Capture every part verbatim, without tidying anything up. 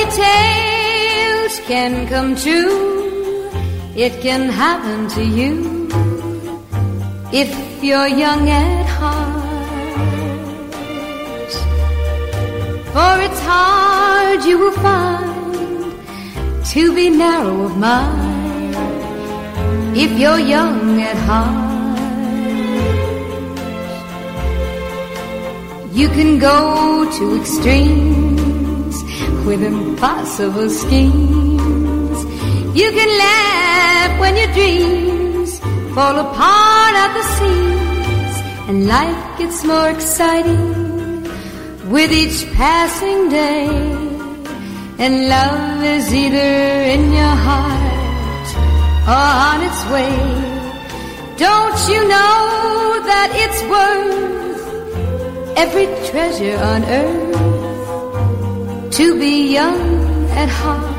tales can come true. It can happen to you if you're young at heart. For it's hard, you will find, to be narrow of mind if you're young at heart. You can go to extremes with impossible schemes. You can laugh when your dreams fall apart at the seams, and life gets more exciting with each passing day. And love is either in your heart or on its way. Don't you know that it's worth every treasure on earth to be young at heart?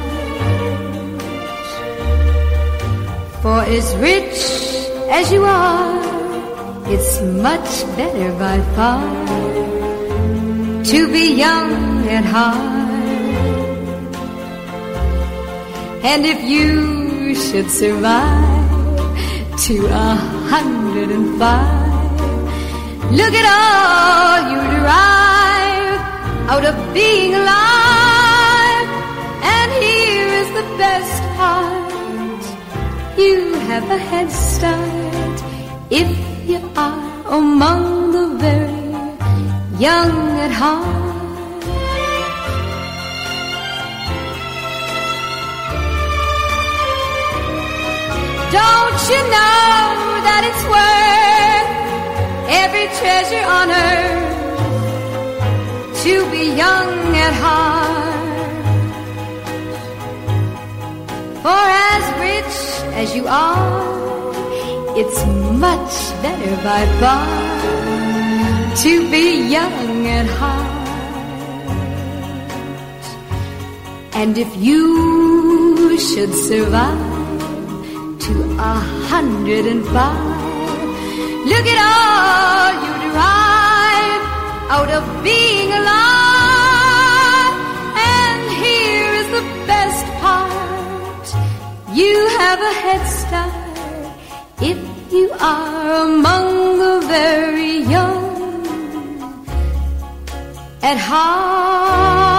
For as rich as you are, it's much better by far to be young at heart. And if you should survive to a hundred and five, look at all you derive out of being alive. And here is the best part: you have a head start if you are among the very young at heart. Don't you know that it's worth every treasure on earth to be young at heart? For as rich as you are, it's much better by far to be young at heart. And if you should survive to a hundred and five, look at all you derive out of being alive. And here is the best part: you have a head start if you are among the very young at heart.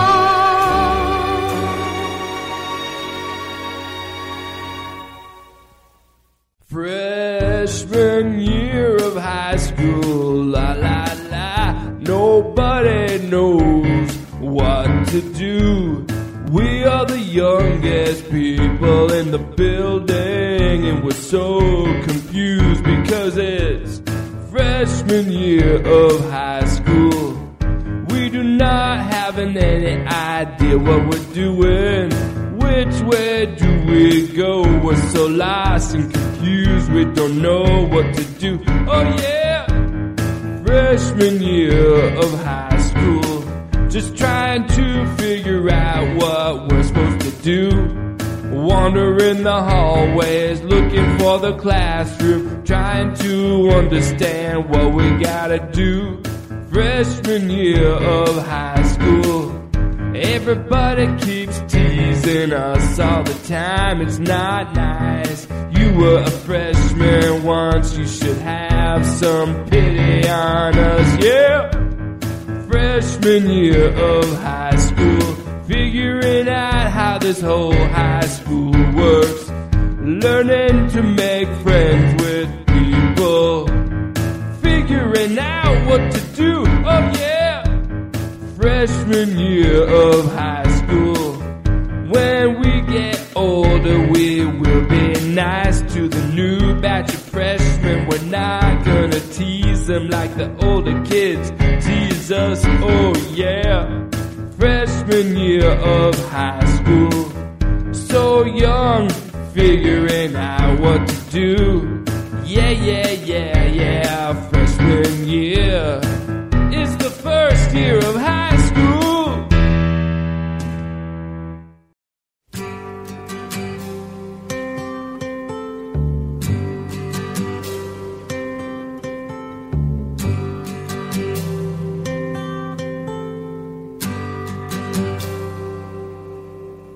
Freshman year of high school, la la la, nobody knows what to do. We are the youngest people in the building, and we're so confused because it's freshman year of high school. We do not have any idea what we're doing. Which way do we go? We're so lost and confused, we don't know what to do. Oh yeah, freshman year of high school, just trying to figure out what we're supposed to do. Wandering the hallways, looking for the classroom, trying to understand what we gotta do. Freshman year of high school, everybody keeps teasing us all the time. It's not nice. You were a freshman once, you should have some pity on us. Yeah, freshman year of high school, figuring out how this whole high school works, learning to make friends with people, figuring out what to do. Oh yeah, freshman year of high school. When we get older, we will be nice to the new batch of freshmen. We're not gonna tease them like the older kids tease us. Oh yeah, freshman year of high school, so young, figuring out what to do. Yeah, yeah, yeah, yeah, freshman year is the first year of high school.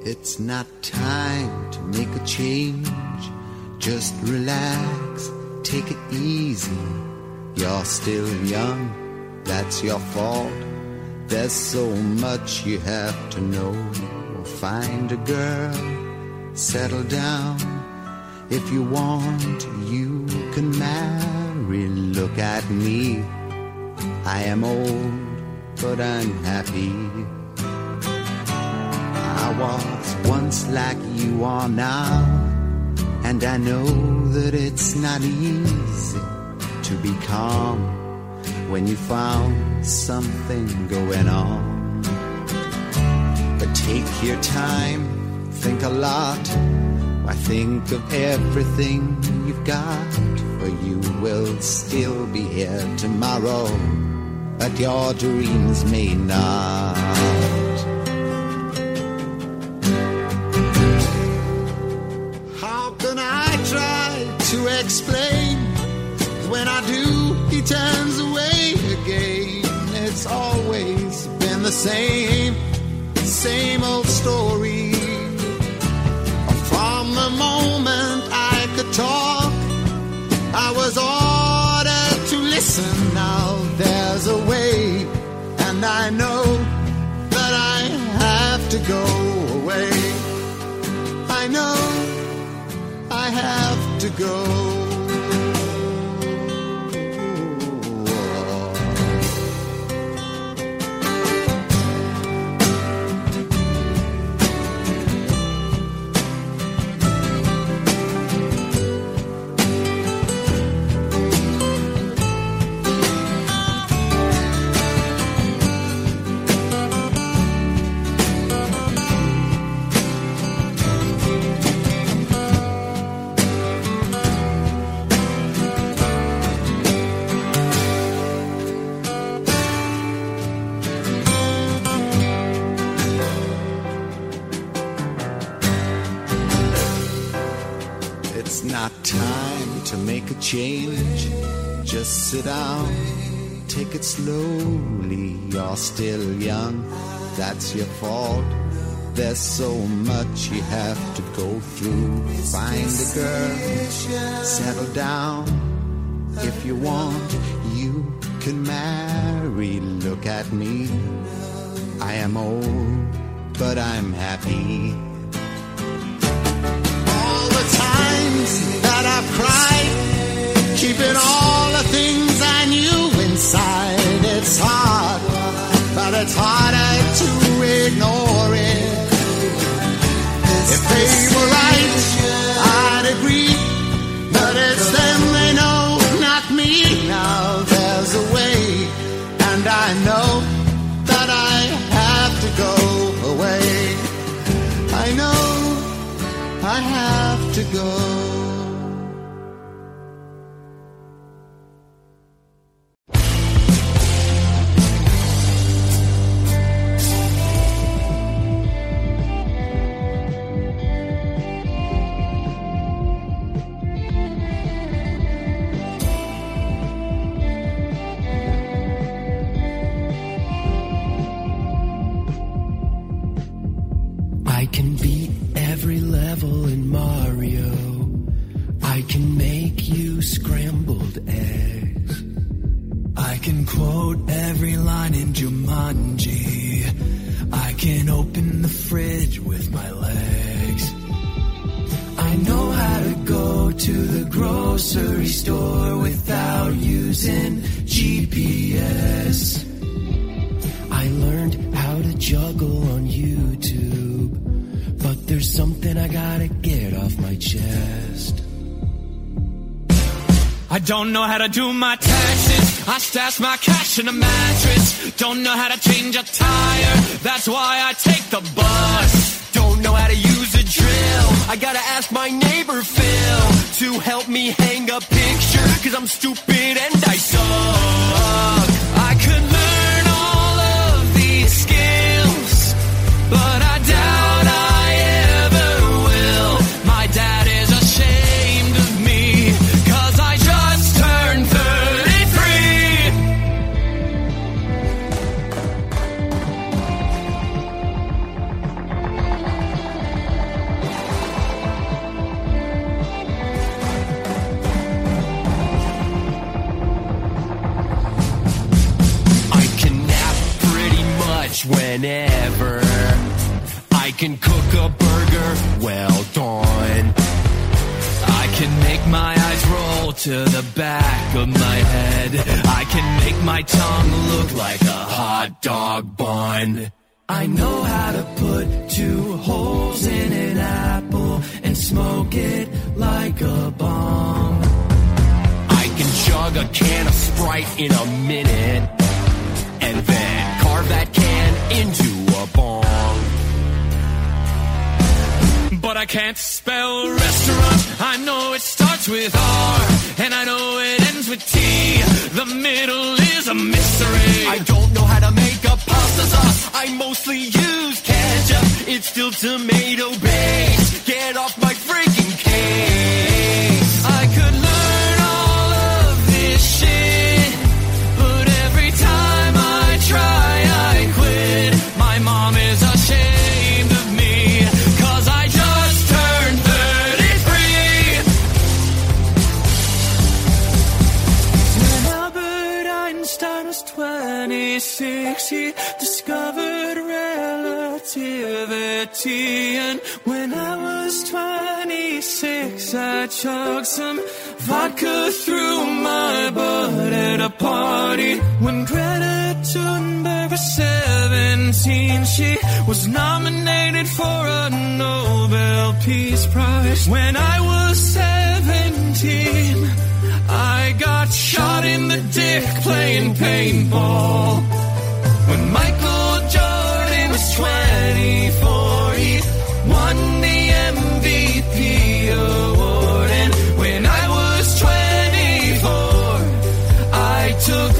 It's not time to make a change. Just relax, take it easy. You're still young, that's your fault. There's so much you have to know. Find a girl, settle down. If you want, you can marry. Look at me, I am old, but I'm happy. I was once like you are now, and I know that it's not easy to be calm when you found something going on. But take your time, think a lot. Why, think of everything you've got, for you will still be here tomorrow, but your dreams may not. How can I try to explain? When I do, he turns away again. It's always been the same, same old story. From the moment I could talk, I was ordered to listen. Now there's a way, and I know that I have to go away. I know I have to go. Change, just sit down, take it slowly. You're still young, that's your fault. There's so much you have to go through. Find a girl, settle down. If you want, you can marry. Look at me, I am old, but I'm happy. All the times that I've cried, keeping all the things I knew inside. It's hard, but it's harder to ignore it. If they were right, I'd agree, but it's them they know, not me. Now there's a way, and I know that I have to go away. I know I have to go. Don't know how to do my taxes, I stash my cash in a mattress. Don't know how to change a tire, that's why I take the bus. Don't know how to use a drill, I gotta ask my neighbor Phil to help me hang a picture, cause I'm stupid and I suck. I could learn all of these skills, but I doubt I ever will. My dad is ashamed of me, cause I just turned thirty-three. can cook a burger well done. I can make my eyes roll to the back of my head. I can make my tongue look like a hot dog bun. I know how to put two holes in an apple and smoke it like a bomb. I can chug a can of Sprite in a minute and then carve that can into a bong. But I can't spell restaurant. I know it starts with R, and I know it ends with T. The middle is a mystery. I don't know how to make a pasta sauce. I mostly use ketchup. It's still tomato based. Get off my freaking case. I could learn all of this shit, but every time I try, I quit. My mom is ashamed of me, 'cause I just turned thirty-three. When Albert Einstein was twenty-six, he discovered relativity. And when I was twenty-six, I chugged some vodka through my butt at a party. When Greta Thunberg was seventeen, she was nominated for a Nobel Peace Prize. When I was seventeen, I got shot in the dick playing paintball. When Michael Jordan was twenty-four, he won the M V P award. And when I was twenty-four, I took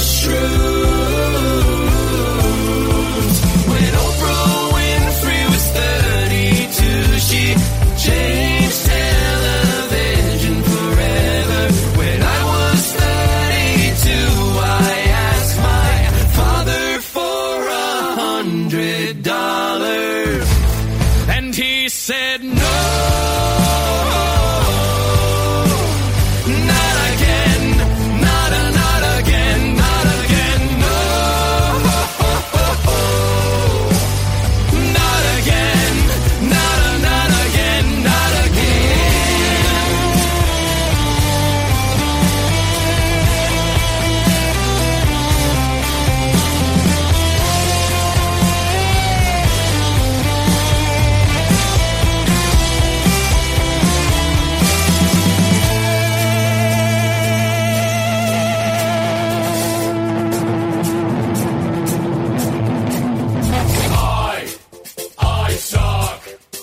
mushrooms. When Oprah Winfrey was thirty-two, she changed television forever. When I was thirty-two, I asked my father for a hundred dollars, and he said no. Not again, not a, not again, not again, no. Not again, not a, not again, not again. I, I suck.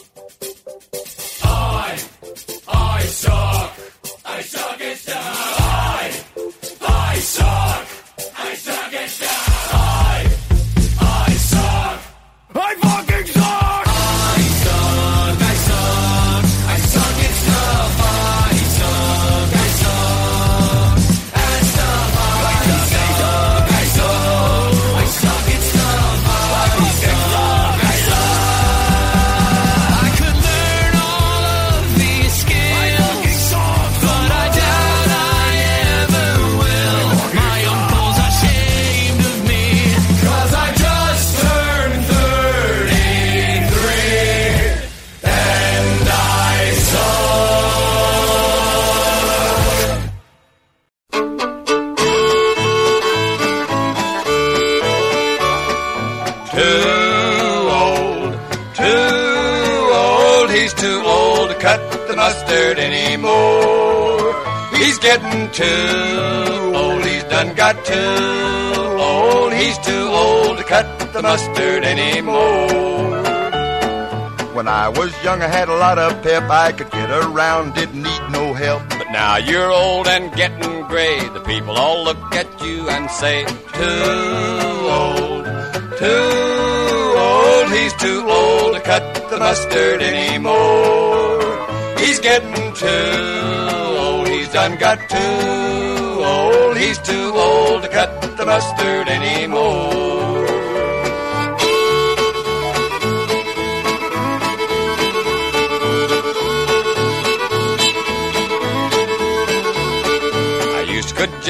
I, I suck. I suck at stuff. I, I suck. I suck at stuff. I, I suck. I fucking suck. I suck. I suck. I suck at stuff. I suck. I suck at stuff. I suck. I suck. I suck at stuff. I suck. I suck. I could learn all of these skills, but I doubt I ever will. My uncle's ashamed of me, 'cause I just turned thirty-three, and I suck. Too old, too old, he's too old to cut the mustard anymore. He's getting too old, he's done got too old, he's too old to cut the mustard anymore. When I was young, I had a lot of pep, I could get around, didn't need no help. But now you're old and getting gray, the people all look at you and say, too old, too old, he's too old to cut the mustard anymore. He's getting too old, he's done got too old, he's too old to cut the mustard anymore.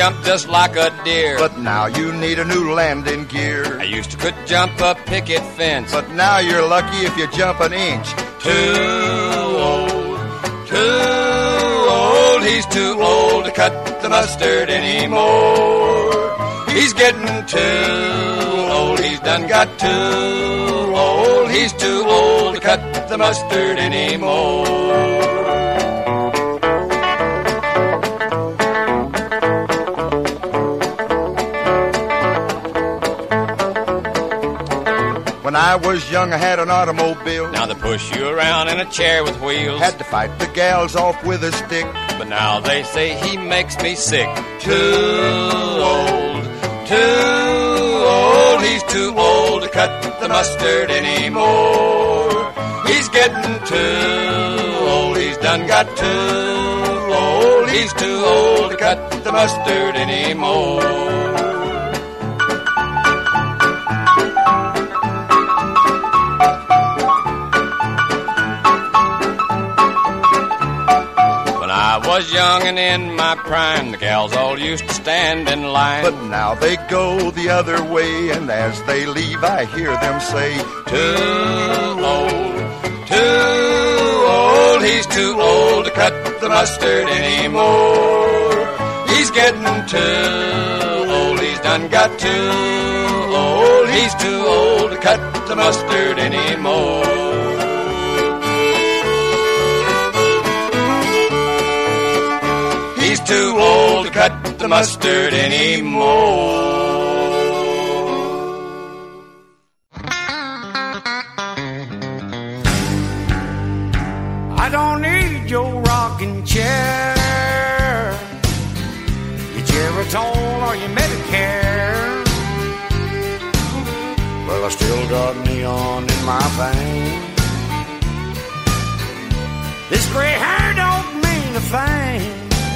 jump just like a deer. But now you need a new landing gear. I used to could jump a picket fence. But now you're lucky if you jump an inch. Too old, too old. He's too old to cut the mustard anymore. He's getting too old. He's done got too old. He's too old to cut the mustard anymore. When I was young, I had an automobile. Now they push you around in a chair with wheels. Had to fight the gals off with a stick. But now they say he makes me sick. Too old, too old. He's too old to cut the mustard anymore. He's getting too old. He's done got too old. He's too old to cut the mustard anymore. I was young and in my prime, the gals all used to stand in line. But now they go the other way, and as they leave I hear them say, too old, too old. He's too old to cut the mustard anymore. He's getting too old. He's done got too old. He's too old to cut the mustard anymore. He's too old to cut the mustard anymore. I don't need your rocking chair, your Geritol or your Medicare. Well, I still got neon in my veins. This gray hair don't mean a thing.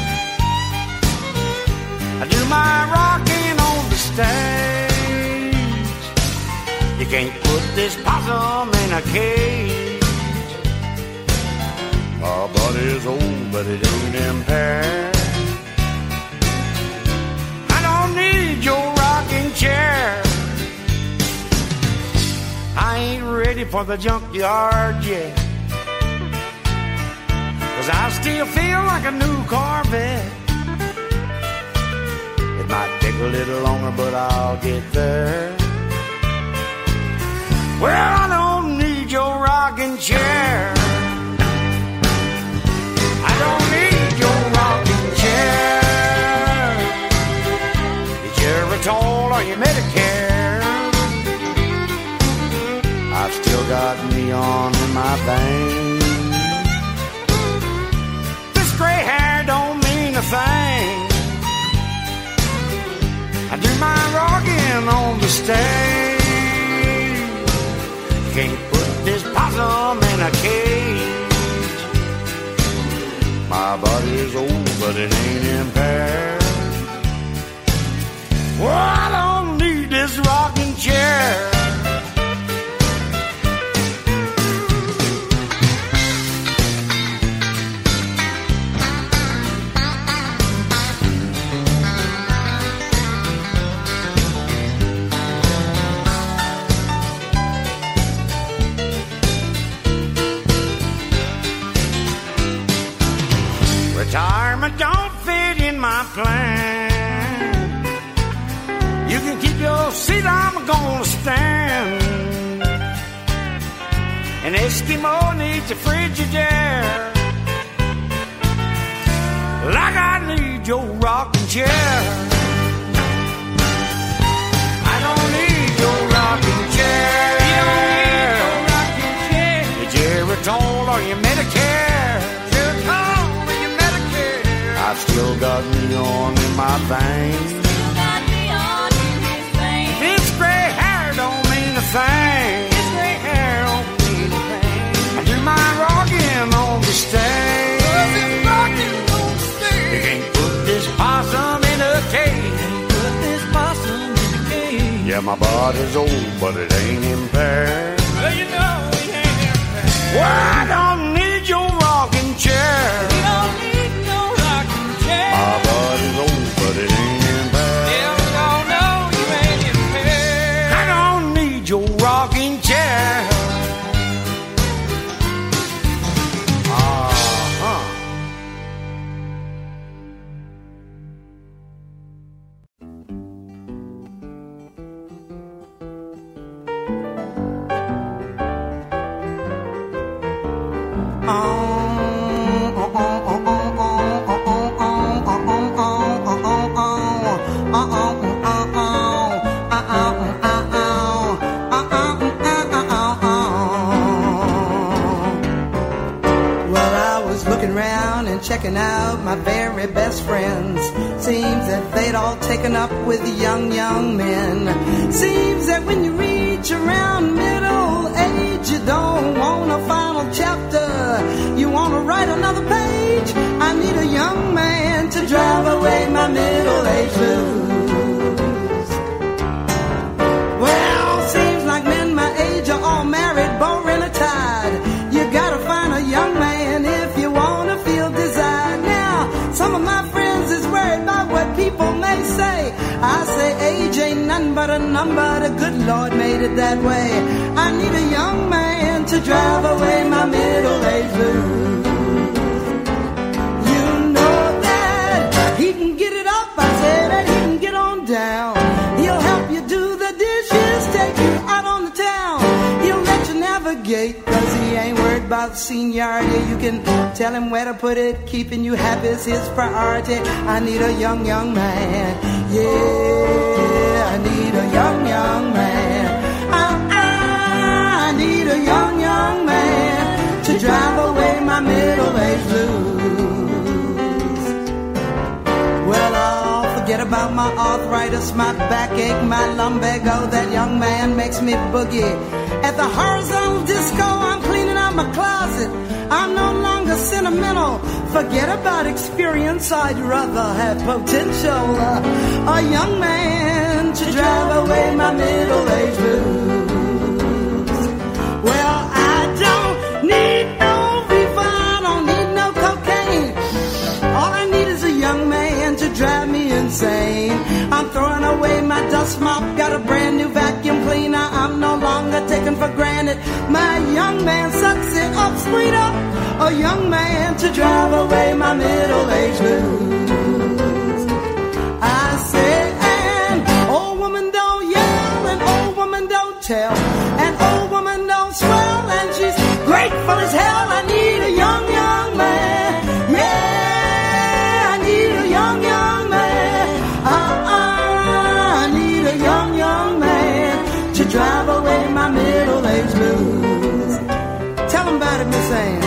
I do my rocking on the stage. You can't put this possum in a cage. My body's old, but it ain't impaired. I don't need your rocking chair. I ain't ready for the junkyard yet, 'cause I still feel like a new Corvette. It might take a little longer, but I'll get there. Well, I don't need your rocking chair. I don't need your rocking chair, your Geritol or your Medicare. I've still got neon in my veins. This gray hair don't mean a thing. I do my rocking on the stage. Can't put this possum in a cage. My body's old, but it ain't impaired. Well, I don't need this rocking chair. Retirement don't fit in my plan. You can keep your seat, I'm gonna stand. An Eskimo needs a Frigidaire, like I need your rocking chair. I don't need your rocking chair. You don't need your rocking chair. Your Geritol or your Medicare. I've still got neon in my veins. Still got neon in his veins. This gray hair don't mean a thing. This gray hair don't mean a thing. I do my rocking on the stage. You can't put this possum in a cage. Put this possum in a cage. Yeah, my body's old, but it ain't impaired. Well, you know it ain't impaired. Well, I don't need your rocking chair. You don't need no rocking chair. My body's old, but it ain't looking round and checking out my very best friends. Seems that they'd all taken up with young, young men. Seems that when you reach around middle age, you don't want a final chapter. You want to write another page. I need a young man to drive away my middle age blues. Well, seems like men my age are all married, boring or tired. You gotta find a young man if you wanna feel desired. Now, some of my friends is worried about what people may say. I say age ain't nothing but a number. The good Lord made it that way. I need a young man to drive away my middle age blues. You know that he can get it up. I say that he can get on down. He'll help you do the dishes, take you out on the town. He'll let you navigate, cause he ain't worried about seniority. You can tell him where to put it. Keeping you happy is his priority. I need a young, young man. Yeah, I need a young, young man. I, I need a young, young man to drive away my middle-aged blues. Well, I'll forget about my arthritis, my backache, my lumbago. That young man makes me boogie. At the horizontal disco, I'm cleaning out my closet. I'm no longer sentimental. Forget about experience, I'd rather have potential. Uh, a young man to drive away my middle-aged blues. Well, I don't need no reefer, I don't need no cocaine. All I need is a young man to drive me insane. I'm throwing away my dust mop, got a brand new vacuum cleaner. I'm no longer taken for granted. My young man sucks it up, sweet up. A young man to drive away my middle-aged blues. I say, and old woman don't yell, and old woman don't tell, and old woman don't swell, and she's grateful as hell. I need a young, young man. Yeah, I need a young, young man. Uh-uh, I need a young, young man to drive away my middle-aged blues. Tell them about it, Miss Ann.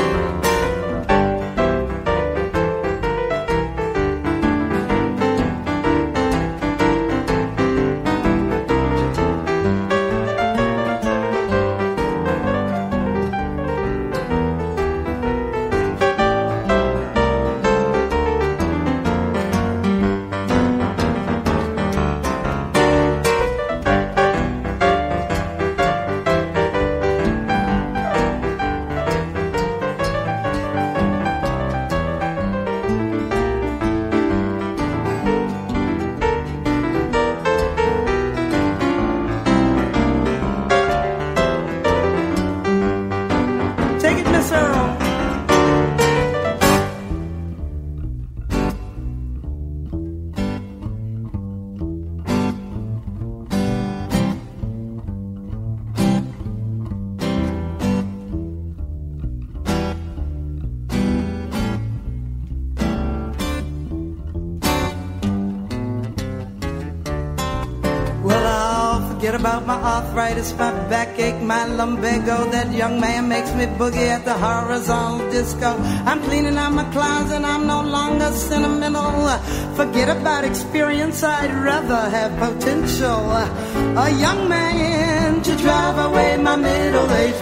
About my arthritis, my backache, my lumbago. That young man makes me boogie at the horizontal disco. I'm cleaning out my closet, I'm no longer sentimental. Forget about experience, I'd rather have potential. A young man to drive away my middle-aged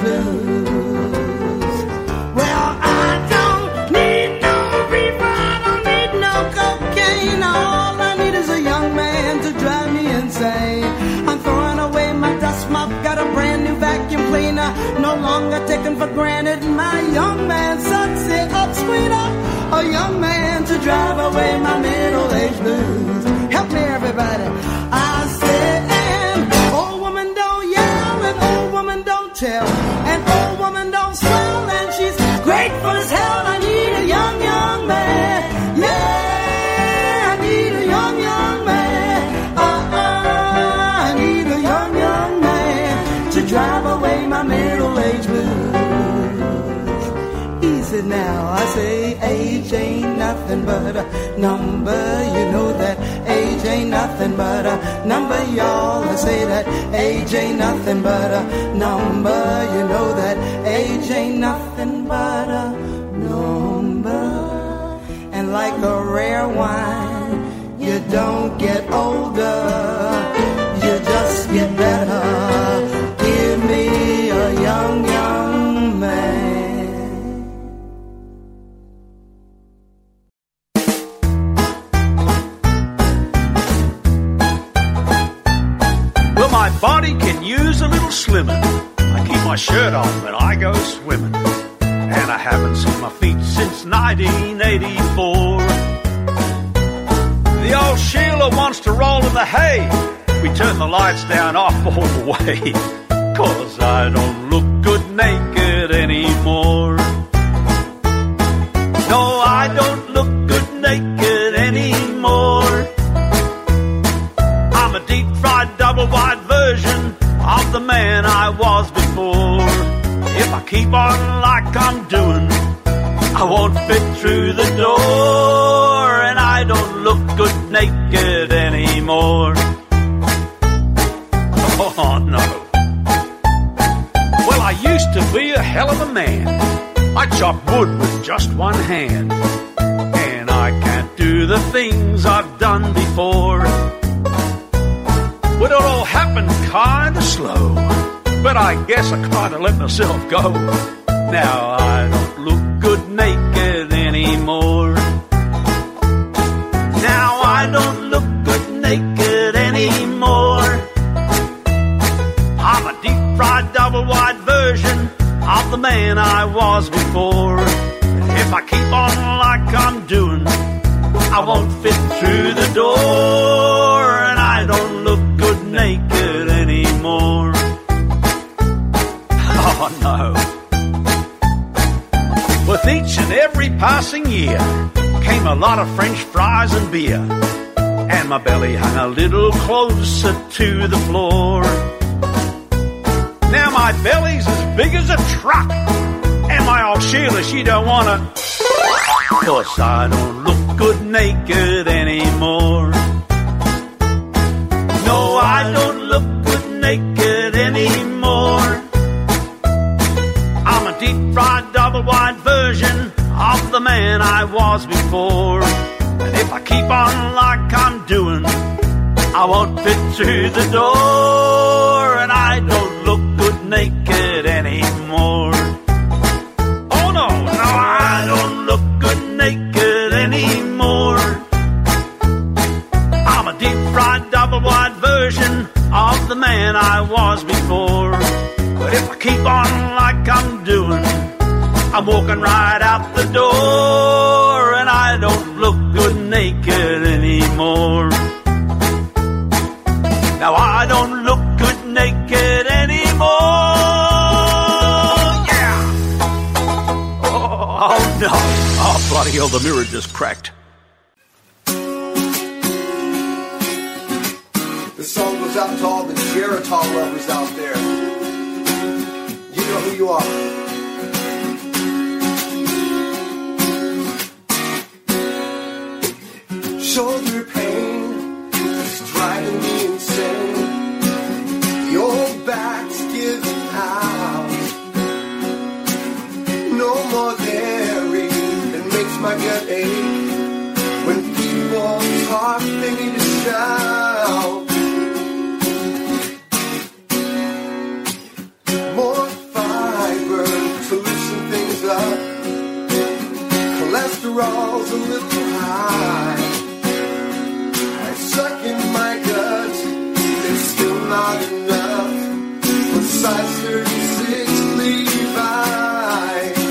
blues. Well, I don't need no reefer, I don't need no cocaine. All I need is a young man to drive me insane. I'm throwing away my dust mop, got a brand new vacuum cleaner, no longer taken for granted. My young man sucks it up, sweet up. A young man to drive away my middle-aged blues. Help me, everybody. I said, and old woman don't yell, and old woman don't tell, and old woman don't swell, and she's grateful as hell. I need a young, young man. Yeah, I need a young, young man. Uh-uh, I need a young, young man to drive away my middle-aged blues. Easy now, I say age ain't nothing but a number. You know that age ain't nothing but a number, y'all. I say that age ain't nothing but a number. You know that age ain't nothing but a number. get older, you just get better. Give me a young, young man. Well, my body can use a little slimming. I keep my shirt on when I go swimming. And I haven't seen my feet since nineteen eighty-four. The old Sheila wants to roll in the hay. We turn the lights down off all the way. 'Cause I don't look good naked anymore. No, I don't look good naked anymore. I'm a deep-fried double-wide version of the man I was before. If I keep on like I'm doing, I won't fit through the door, and I don't look good naked anymore. Oh, no. Well, I used to be a hell of a man. I chop wood with just one hand, and I can't do the things I've done before. Well, it all happened kinda slow, but I guess I kinda let myself go. Now I don't look good naked anymore. Now I don't look good naked anymore. I'm a deep-fried double-wide version of the man I was before. And if I keep on like I'm doing, I won't fit through the door, and I don't look good naked anymore. Oh, no. With each and every passing year came a lot of French fries and beer, and my belly hung a little closer to the floor. Now my belly's as big as a truck, and my old Sheila, she don't wanna, 'cause I don't look good naked anymore. No, I don't look good naked anymore. I'm a deep-fried double-wide version of the man I was before. And if I keep on like I'm doing, I won't fit through the door, and I don't look good naked anymore. Oh no, no, I don't look good naked anymore. I'm a deep-fried double-wide version of the man I was before. But if I keep on like I'm doing, I'm walking right out the door, and I don't look good naked anymore. Now I don't look good naked anymore. Yeah. Oh, oh no. Oh, bloody hell, the mirror just cracked. This song goes out to all the Geritol lovers out there. You know who you are. Shoulder pain is driving me insane. The old back's giving out. No more dairy that makes my gut ache. When people talk, they need to shout. More fiber to loosen things up. Cholesterol's a little high. I suck in my guts, it's still not enough for size thirty-six Levi's.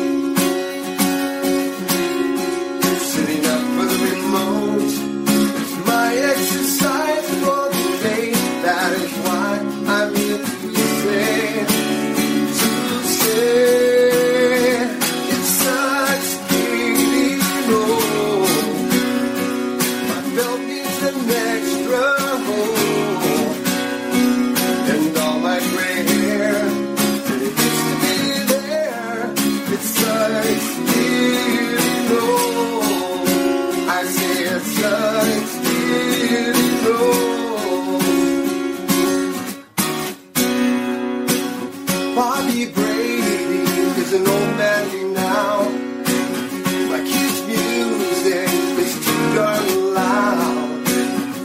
Sitting up for the remote is my exercise for the day. That is why I'm here to say, to say, it sucks getting old. My belt needs an extra hole, and all my gray hair that it used to be there. It sucks getting old. I say it sucks getting old. Bobby Brady is an old man now. Like his music is too darn loud.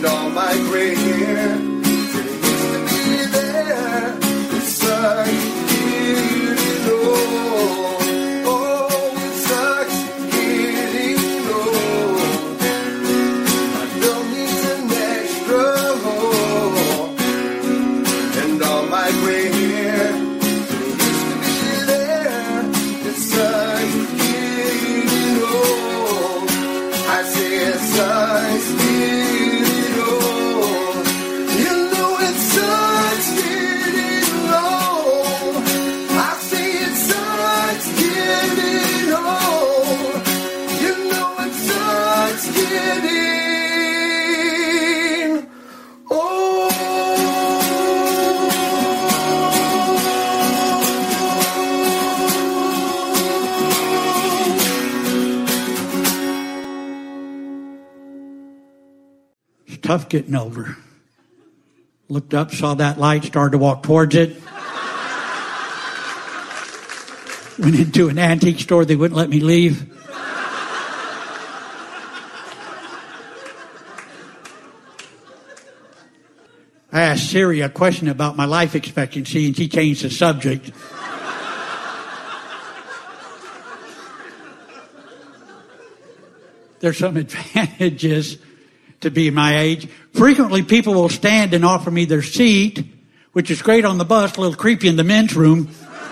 and all my gray hair didn't used to be there. It's such getting old. Oh, it sucks getting old. My bill needs an extra hole, and all my gray hair didn't used to be there. It's such getting old. I say it sucks getting old. You know it sucks getting old. I say it sucks getting old. You know it sucks getting old. It's tough getting older. Looked up, saw that light, started to walk towards it. Went into an antique store, they wouldn't let me leave. I asked Siri a question about my life expectancy, and she changed the subject. There's some advantages to be my age. Frequently, people will stand and offer me their seat, which is great on the bus, a little creepy in the men's room.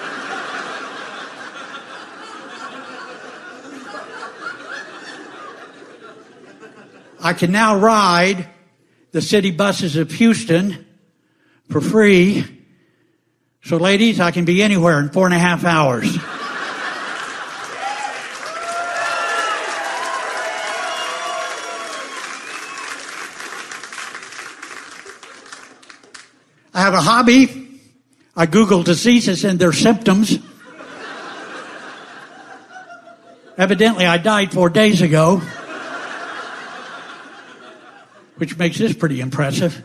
I can now ride the city buses of Houston for free. So, ladies, I can be anywhere in four and a half hours. I have a hobby. I Google diseases and their symptoms. Evidently, I died four days ago, which makes this pretty impressive.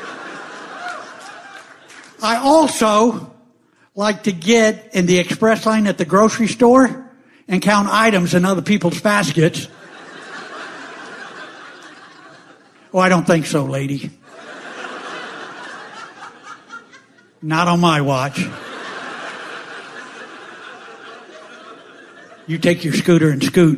I also like to get in the express line at the grocery store and count items in other people's baskets. Oh, I don't think so, lady. Not on my watch. You take your scooter and scoot.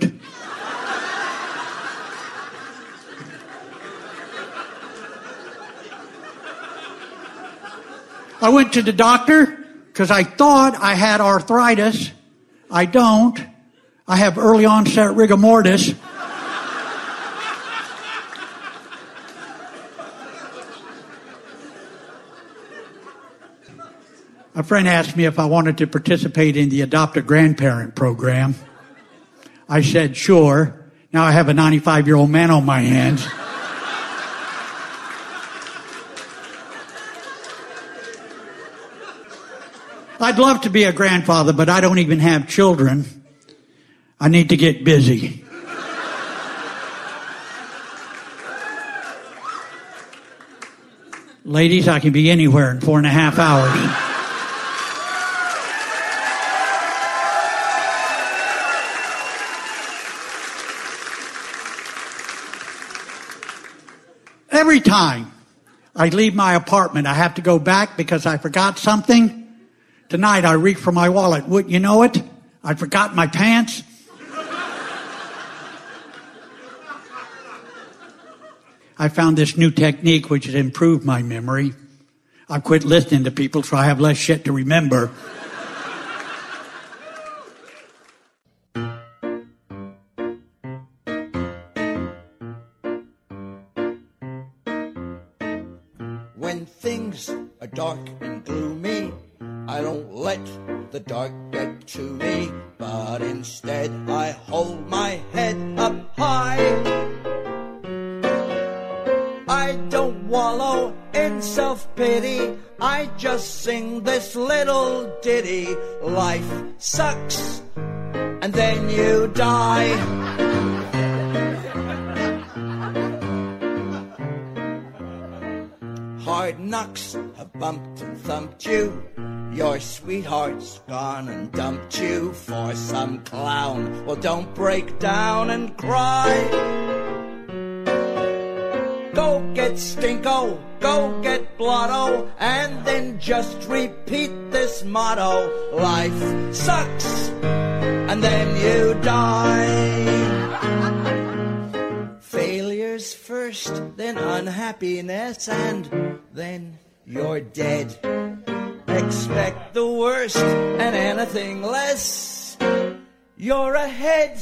I went to the doctor because I thought I had arthritis. I don't. I have early onset rigor mortis. A friend asked me if I wanted to participate in the Adopt a Grandparent program. I said, sure. Now I have a ninety-five-year-old man on my hands. I'd love to be a grandfather, but I don't even have children. I need to get busy. Ladies, I can be anywhere in four and a half hours. Every time I leave my apartment, I have to go back because I forgot something. Tonight, I reach for my wallet. Wouldn't you know it? I forgot my pants. I found this new technique which has improved my memory. I've quit listening to people so I have less shit to remember. When things are dark and gloomy, I don't let the dark get to me, but instead I hold my head up high. I don't wallow in self-pity, I just sing this little ditty. Life sucks, and then you die. Hard knocks have bumped and thumped you. Your sweetheart's gone and dumped you for some clown. Well, don't break down and cry. Go get Stinko, go get Blotto, and then just repeat this motto. Life sucks, and then you die. Failure's first, then unhappiness, and then you're dead. Expect the worst and anything less, you're ahead.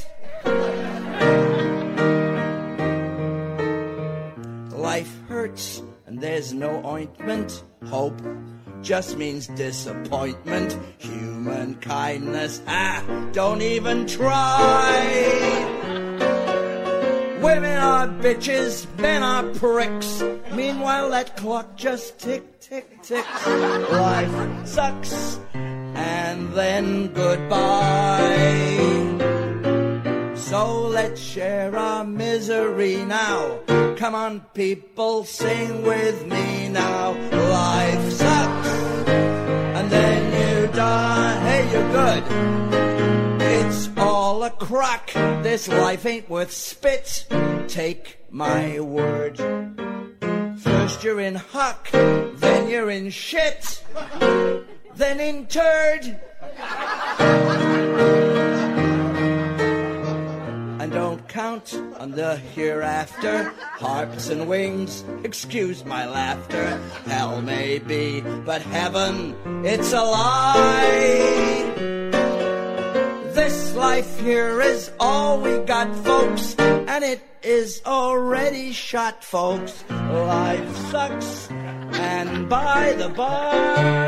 Life hurts and there's no ointment. Hope just means disappointment. Human kindness, ah, don't even try. Women are bitches, men are pricks. Meanwhile that clock just tick, tick, ticks. Life sucks and then goodbye. So let's share our misery now. Come on, people, sing with me now. Life sucks, and then you die. Hey, you're good. It's all a crock. This life ain't worth spit. Take my word. First you're in huck, then you're in shit, then in turd. And don't count on the hereafter. Harps and wings, excuse my laughter. Hell may be, but heaven, it's a lie. This life here is all we got, folks, and it is already shot, folks. Life sucks, and by the by,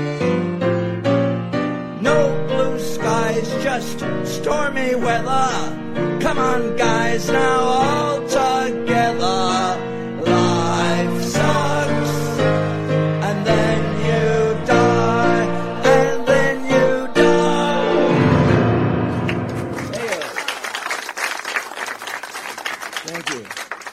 no blue skies, just stormy weather. Come on, guys, now all together. Life sucks, and then you die, and then you die. Thank you.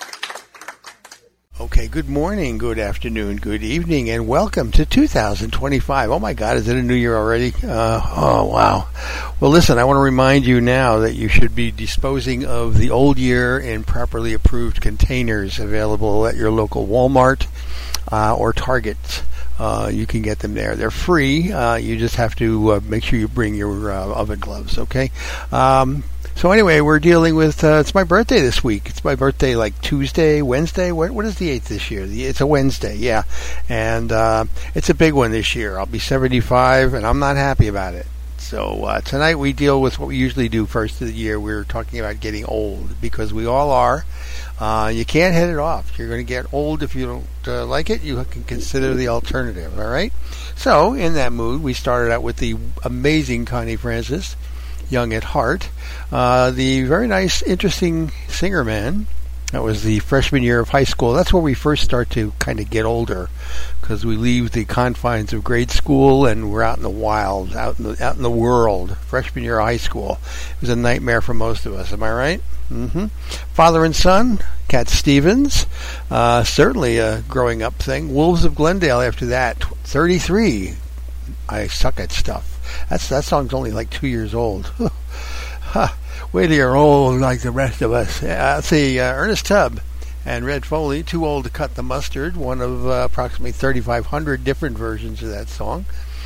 Okay, good morning, good afternoon, good evening, and welcome to two thousand twenty-five. Oh my God, is it a new year already? Uh, oh, wow. Well, listen, I want to remind you now that you should be disposing of the old year in properly approved containers available at your local Walmart uh, or Target. Uh, you can get them there. They're free. Uh, you just have to uh, make sure you bring your uh, oven gloves, okay? Um, so anyway, we're dealing with, uh, it's my birthday this week. It's my birthday like Tuesday, Wednesday. What, what is the eighth this year? The, it's a Wednesday, yeah. And uh, it's a big one this year. I'll be seventy-five, and I'm not happy about it. So uh, tonight we deal with what we usually do first of the year. We're talking about getting old, because we all are. Uh, you can't head it off. You're going to get old if you don't uh, like it. You can consider the alternative, all right? So in that mood, we started out with the amazing Connie Francis, Young at Heart. Uh, the very nice, interesting singer man. That was the freshman year of high school. That's where we first start to kind of get older, because we leave the confines of grade school and we're out in the wild, out in the out in the world. Freshman year of high school. It was a nightmare for most of us. Am I right? Mm-hmm. Father and Son, Cat Stevens. Uh, certainly a growing up thing. Wolves of Glendale after that. thirty-three. I suck at stuff. That's that song's only like two years old. Huh. Wait till you're old like the rest of us. Uh, let's see, uh, Ernest Tubb and Red Foley, Too Old to Cut the Mustard, one of uh, approximately thirty-five hundred different versions of that song.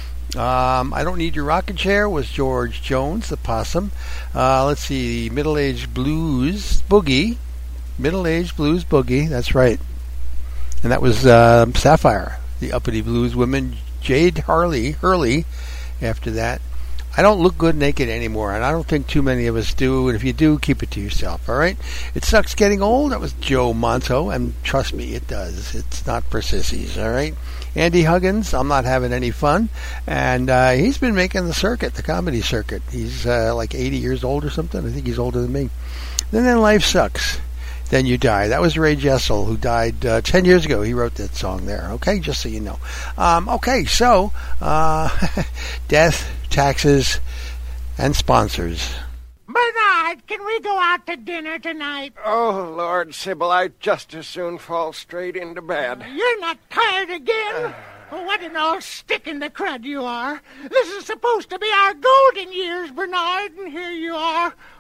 Um, I Don't Need Your Rocking Chair was George Jones, the Possum. Uh, let's see, Middle Age Blues Boogie. Middle Age Blues Boogie, that's right. And that was uh, Sapphire, the Uppity Blues Women. Jade Harley, Hurley, after that. I don't look good naked anymore, and I don't think too many of us do, and if you do, keep it to yourself, all right? It Sucks Getting Old, that was Joe Monto, and trust me, it does. It's not for sissies, all right? Andy Huggins, I'm Not Having Any Fun, and uh, he's been making the circuit, the comedy circuit. He's uh, like eighty years old or something. I think he's older than me. And then Life Sucks, Then You Die. That was Ray Jessel, who died uh, ten years ago. He wrote that song there, okay? Just so you know. Um, okay, so, uh, death, taxes, and sponsors. Bernard, can we go out to dinner tonight? Oh, Lord, Sybil, I'd just as soon fall straight into bed. You're not tired again? Oh, what an old stick in the crud you are. This is supposed to be our golden years, Bernard, and here you are,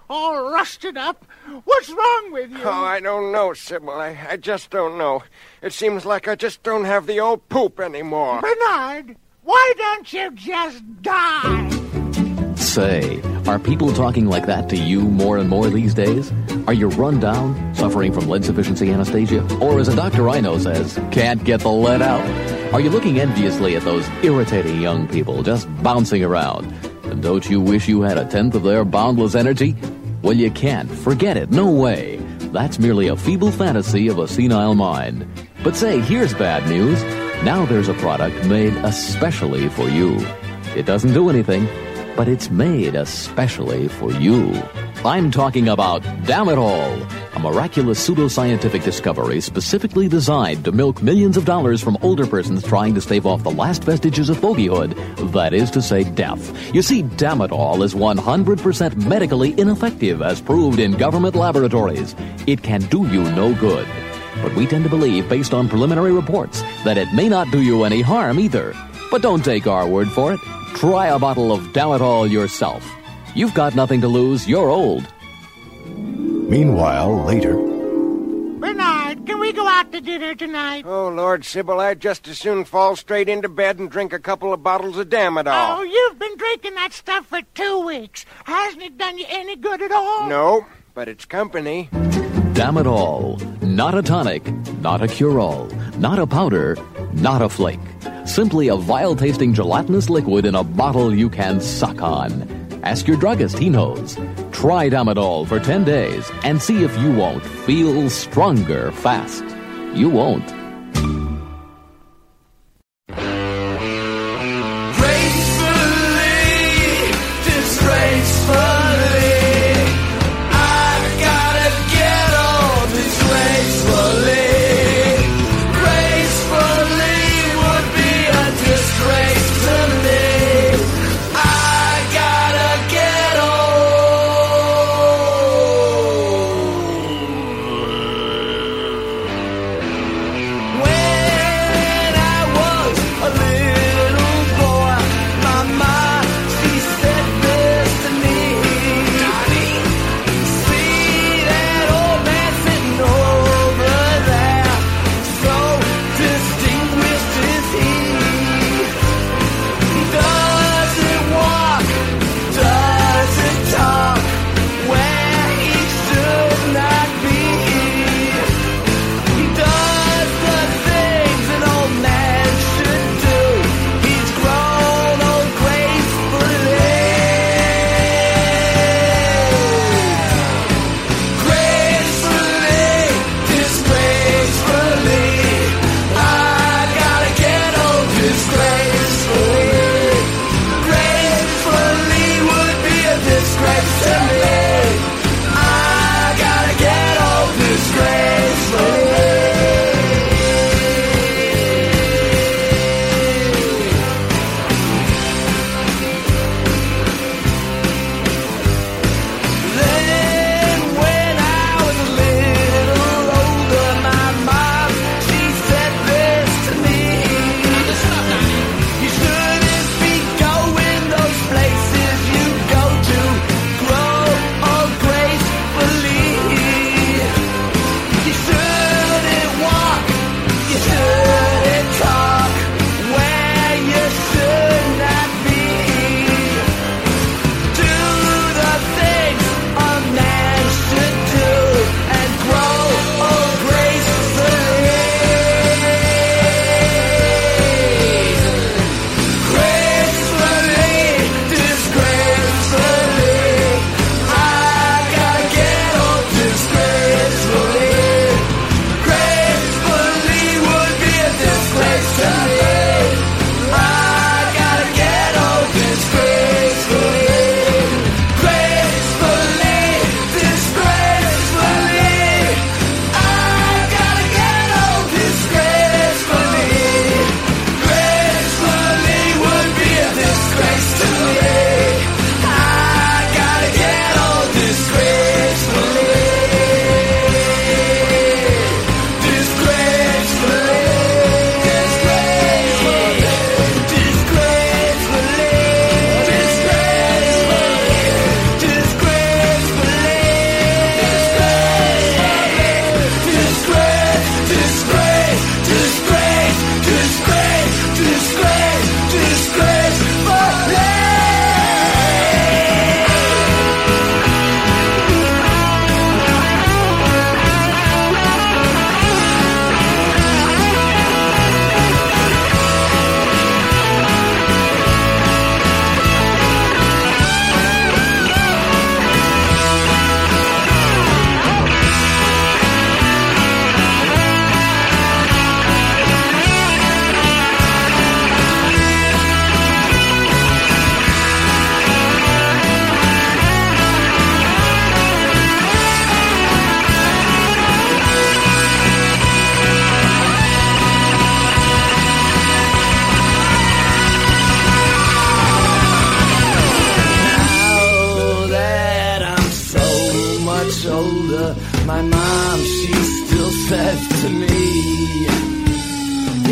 all rusted up. What's wrong with you? Oh, I don't know, Sybil. I, I just don't know. It seems like I just don't have the old poop anymore. Bernard, why don't you just die? Say, are people talking like that to you more and more these days? Are you run down, suffering from lead sufficiency anesthesia? Or as a doctor I know says, can't get the lead out? Are you looking enviously at those irritating young people just bouncing around? And don't you wish you had a tenth of their boundless energy? Well, you can't. Forget it. No way. That's merely a feeble fantasy of a senile mind. But say, here's bad news. Now there's a product made especially for you. It doesn't do anything, but it's made especially for you. I'm talking about Damitol, a miraculous pseudoscientific discovery specifically designed to milk millions of dollars from older persons trying to stave off the last vestiges of bogeyhood, that is to say, death. You see, Damitol is one hundred percent medically ineffective as proved in government laboratories. It can do you no good. But we tend to believe, based on preliminary reports, that it may not do you any harm either. But don't take our word for it. Try a bottle of Damitol yourself. You've got nothing to lose. You're old. Meanwhile, later... Bernard, can we go out to dinner tonight? Oh, Lord, Sybil, I'd just as soon fall straight into bed and drink a couple of bottles of Damitol. Oh, you've been drinking that stuff for two weeks. Hasn't it done you any good at all? No, but it's company. Damitol. Not a tonic, not a cure-all, not a powder, not a flake. Simply a vile-tasting gelatinous liquid in a bottle you can suck on. Ask your druggist, he knows. Try Damitol for ten days and see if you won't feel stronger fast. You won't.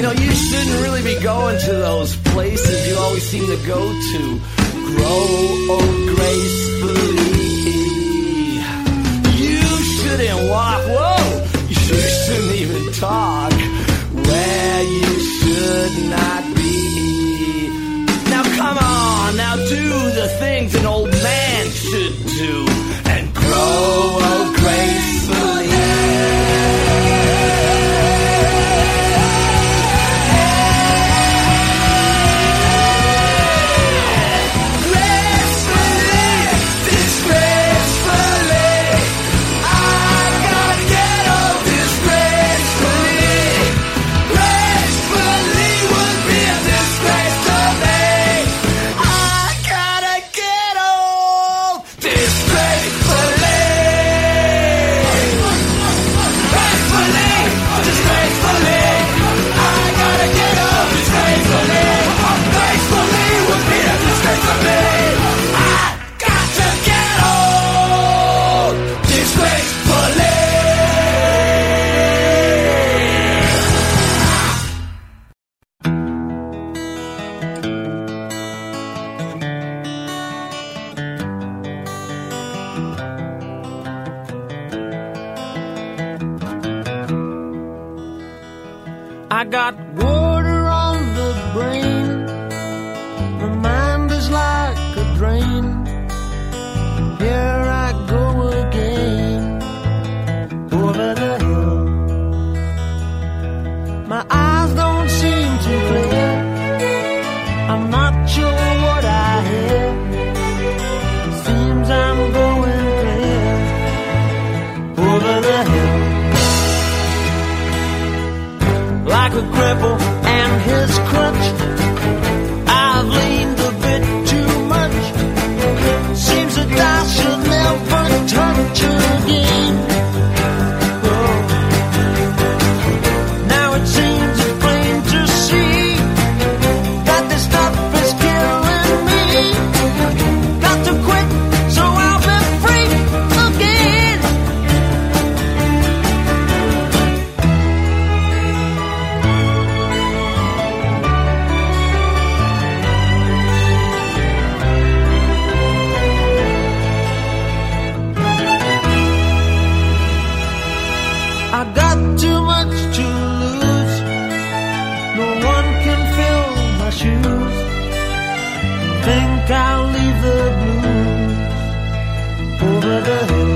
You know, you shouldn't really be going to those places you always seem to go to. Grow old gracefully. You shouldn't walk, whoa, you shouldn't even talk where you should not be. Now come on, now do the things an old man should do and grow old gracefully. I got water on the brain. My mind is like a drain. Here I go again, over the hill. My eyes don't seem too clear. I'm not sure what I hear. Seems I'm going clear, over the hill. Like a cripple and his crutch, I've leaned a bit too much. Seems that I should never touch again. Oh. Now it seems it's plain to see that this stuff is killing me. Got to quit so I'll be free again. I got too much to lose. No one can fill my shoes. Think I'll leave the blues over the hill.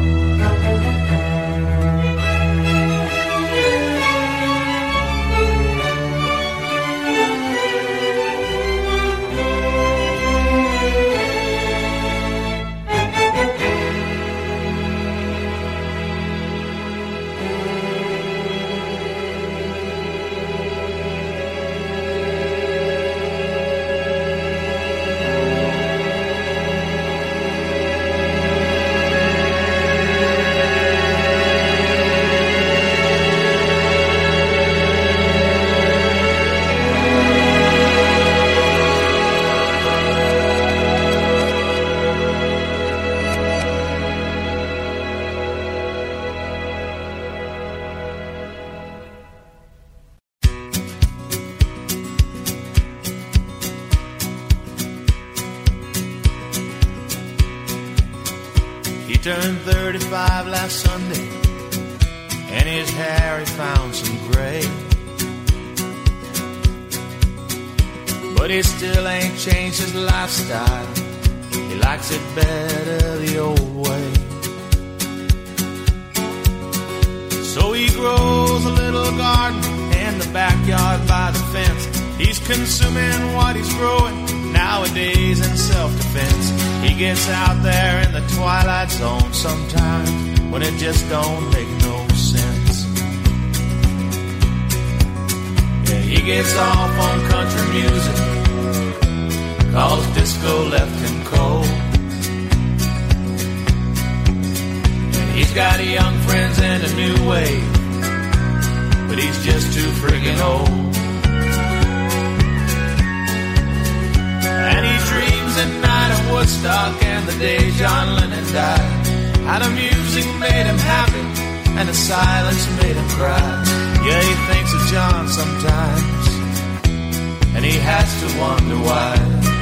He turned thirty-five last Sunday, and his hair he found some gray. But he still ain't changed his lifestyle. He likes it better the old way. So he grows a little garden in the backyard by the fence. He's consuming what he's growing nowadays in self-defense. He gets out there in the twilight zone sometimes when it just don't make no sense. Yeah, he gets off on country music, cause disco left him cold. And he's got young friends and a new wave, but he's just too friggin' old. And he dreams at night of Woodstock and the day John Lennon died. How the music made him happy and the silence made him cry. Yeah, he thinks of John's sometimes, and he has to wonder why.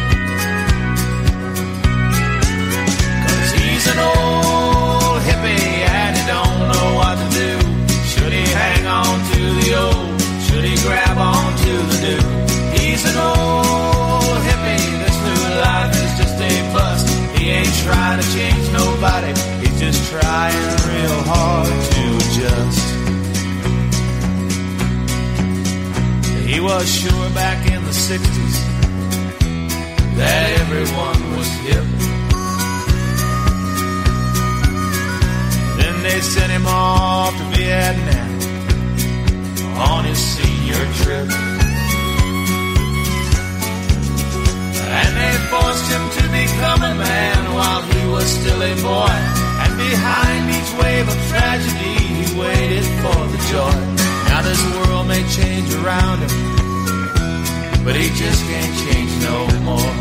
Cause he's an old hippie and he don't know what to do. Should he hang on to the old? Should he grab on to the new? He's an old hippie, this new life is just a bust. He ain't trying to change nobody, he's just trying real hard to adjust. He was sure back in the sixties that everyone was hip. Then they sent him off to Vietnam on his senior trip. And they forced him to become a man while he was still a boy. And behind each wave of tragedy he waited for the joy. Now this world may change around him, but he just can't change no more.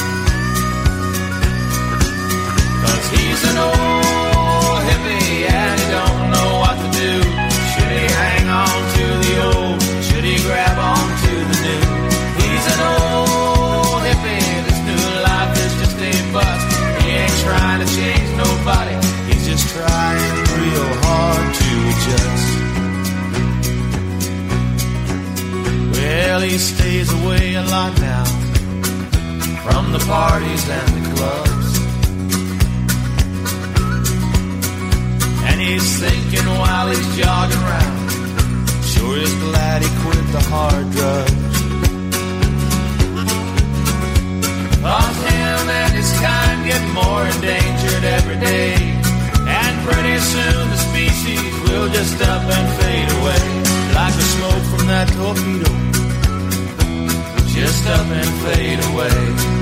Cause he's an old hippie and he don't know what to do. Should he hang on to the old? Should he grab on to the new? He's an old hippie, this new life is just a bust. He ain't trying to change nobody, he's just trying real hard to adjust. Well, he stays away a lot now from the parties and the clubs. And he's thinking while he's jogging around, sure is glad he quit the hard drugs. Cause him and his kind get more endangered every day. And pretty soon the species will just up and fade away. Like the smoke from that torpedo, just up and fade away.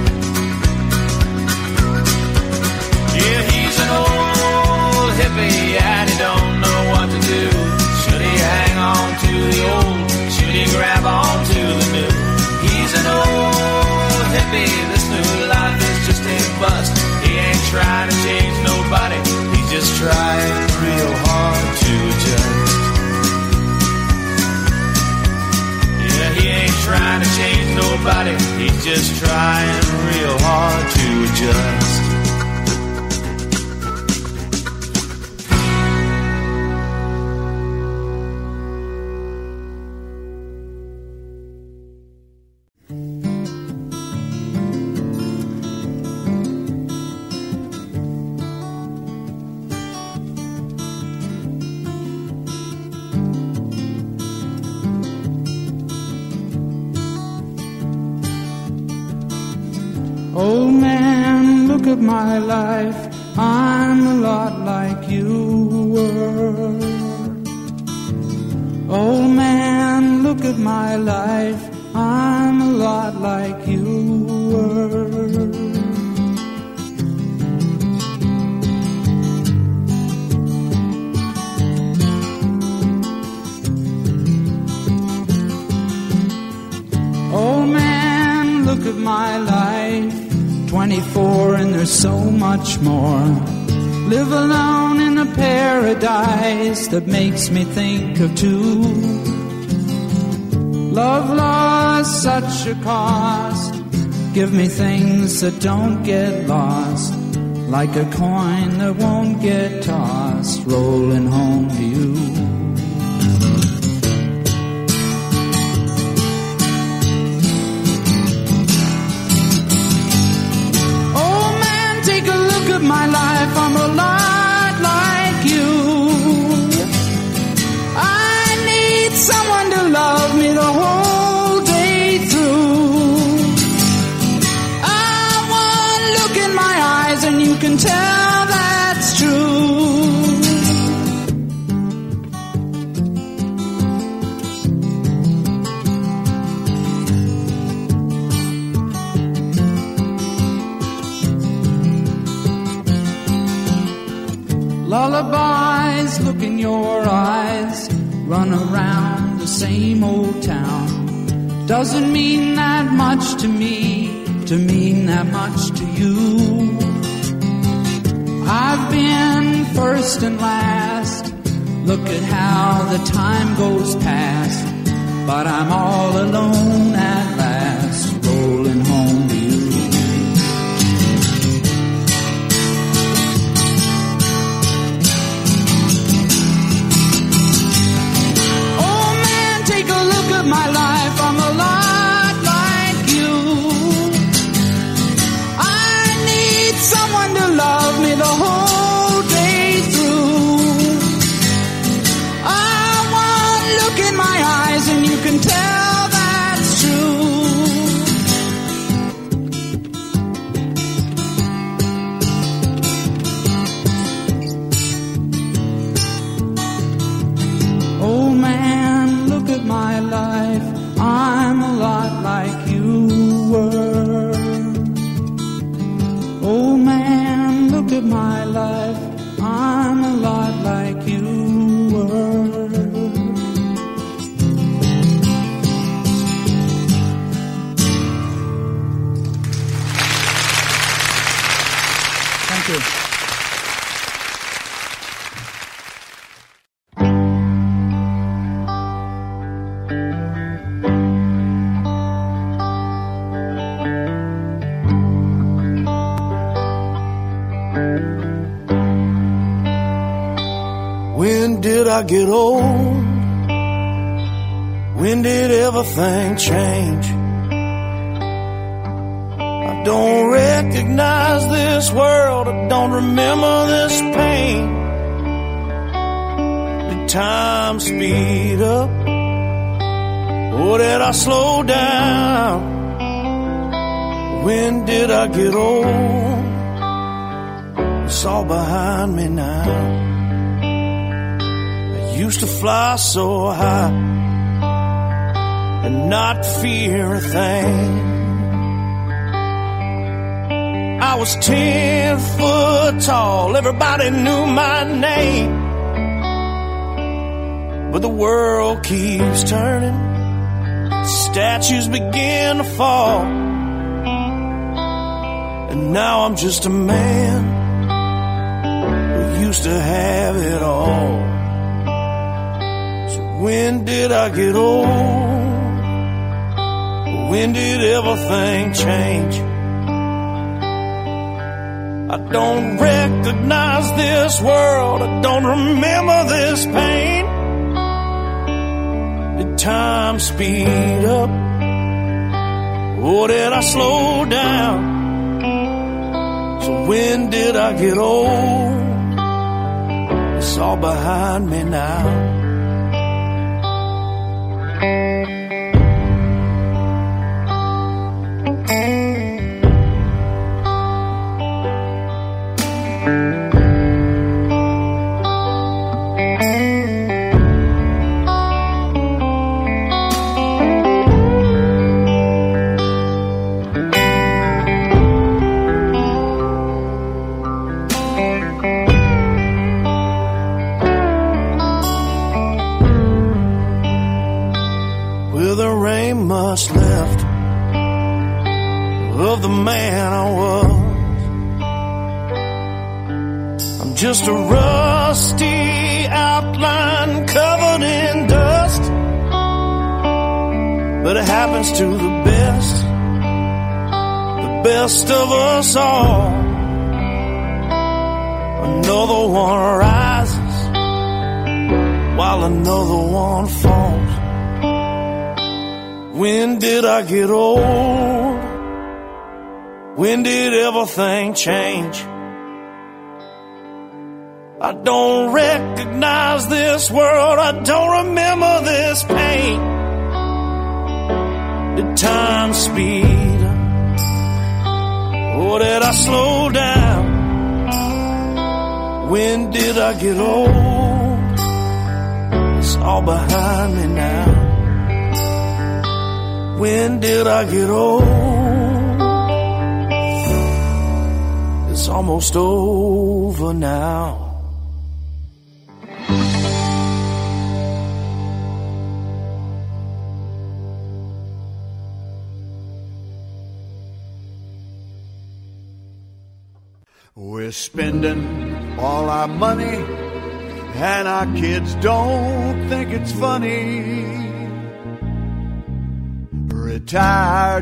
Yeah, he's an old hippie and he don't know what to do. Should he hang on to the old? Should he grab on to the new? He's an old hippie, this new life is just a bust. He ain't trying to change nobody, he's just trying real hard to adjust. He ain't trying to change nobody, he's just trying real hard to adjust. Old man, look at my life, I'm a lot like you were. Old man, look at my life, I'm a lot like you were. Old man, look at my life, twenty-four and there's so much more. Live alone in a paradise that makes me think of two. Love lost such a cost. Give me things that don't get lost, like a coin that won't get tossed, rolling home to you. My life, I'm a lot like you. I need someone to love me the whole day through. I want to look in my eyes and you can tell that's true. Lullabies look in your eyes, run around the same old town. Doesn't mean that much to me, to mean that much to you. I've been first and last, look at how the time goes past. but I'm all alone at last, rolling home to you. Oh man, take a look at my life, I'm a lot like you. I need someone to love me the whole day through. I want to look in my eyes and you can tell that's true. Oh man, look at my life, I'm a lot like you were. Oh man, look at my life, I'm a lot like you were. Thank you. When did I get old? When did everything change? I don't recognize this world, I don't remember this pain. Did time speed up? Or did I slow down? When did I get old? It's all behind me now. Used to fly so high and not fear a thing. I was ten foot tall, everybody knew my name. But the world keeps turning, statues begin to fall, and now I'm just a man who used to have it all. When did I get old? When did everything change? I don't recognize this world, I don't remember this pain. Did time speed up? Or did I slow down? So when did I get old? It's all behind me now. Much left of the man I was. I'm just a rusty outline covered in dust, but it happens to the best, the best of us all. Another one rises while another one falls. When did I get old? When did everything change? I don't recognize this world, I don't remember this pain. Did time speed up? Or did I slow down? When did I get old? It's all behind me now. When did I get old? It's almost over now. We're spending all our money, and our kids don't think it's funny. retired.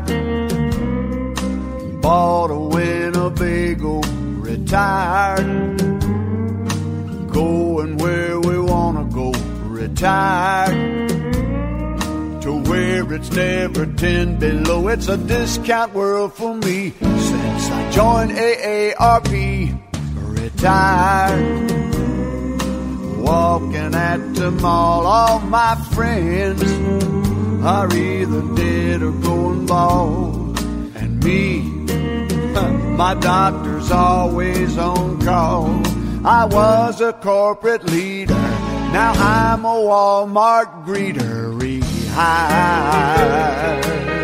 Bought a Winnebago, retired. Going where we wanna go, retired. To where it's never ten below. It's a discount world for me since I joined A A R P, retired. Walking at the mall, all my friends are either dead or going bald. And me, my doctor's always on call. I was a corporate leader, now I'm a Walmart greeter, rehired.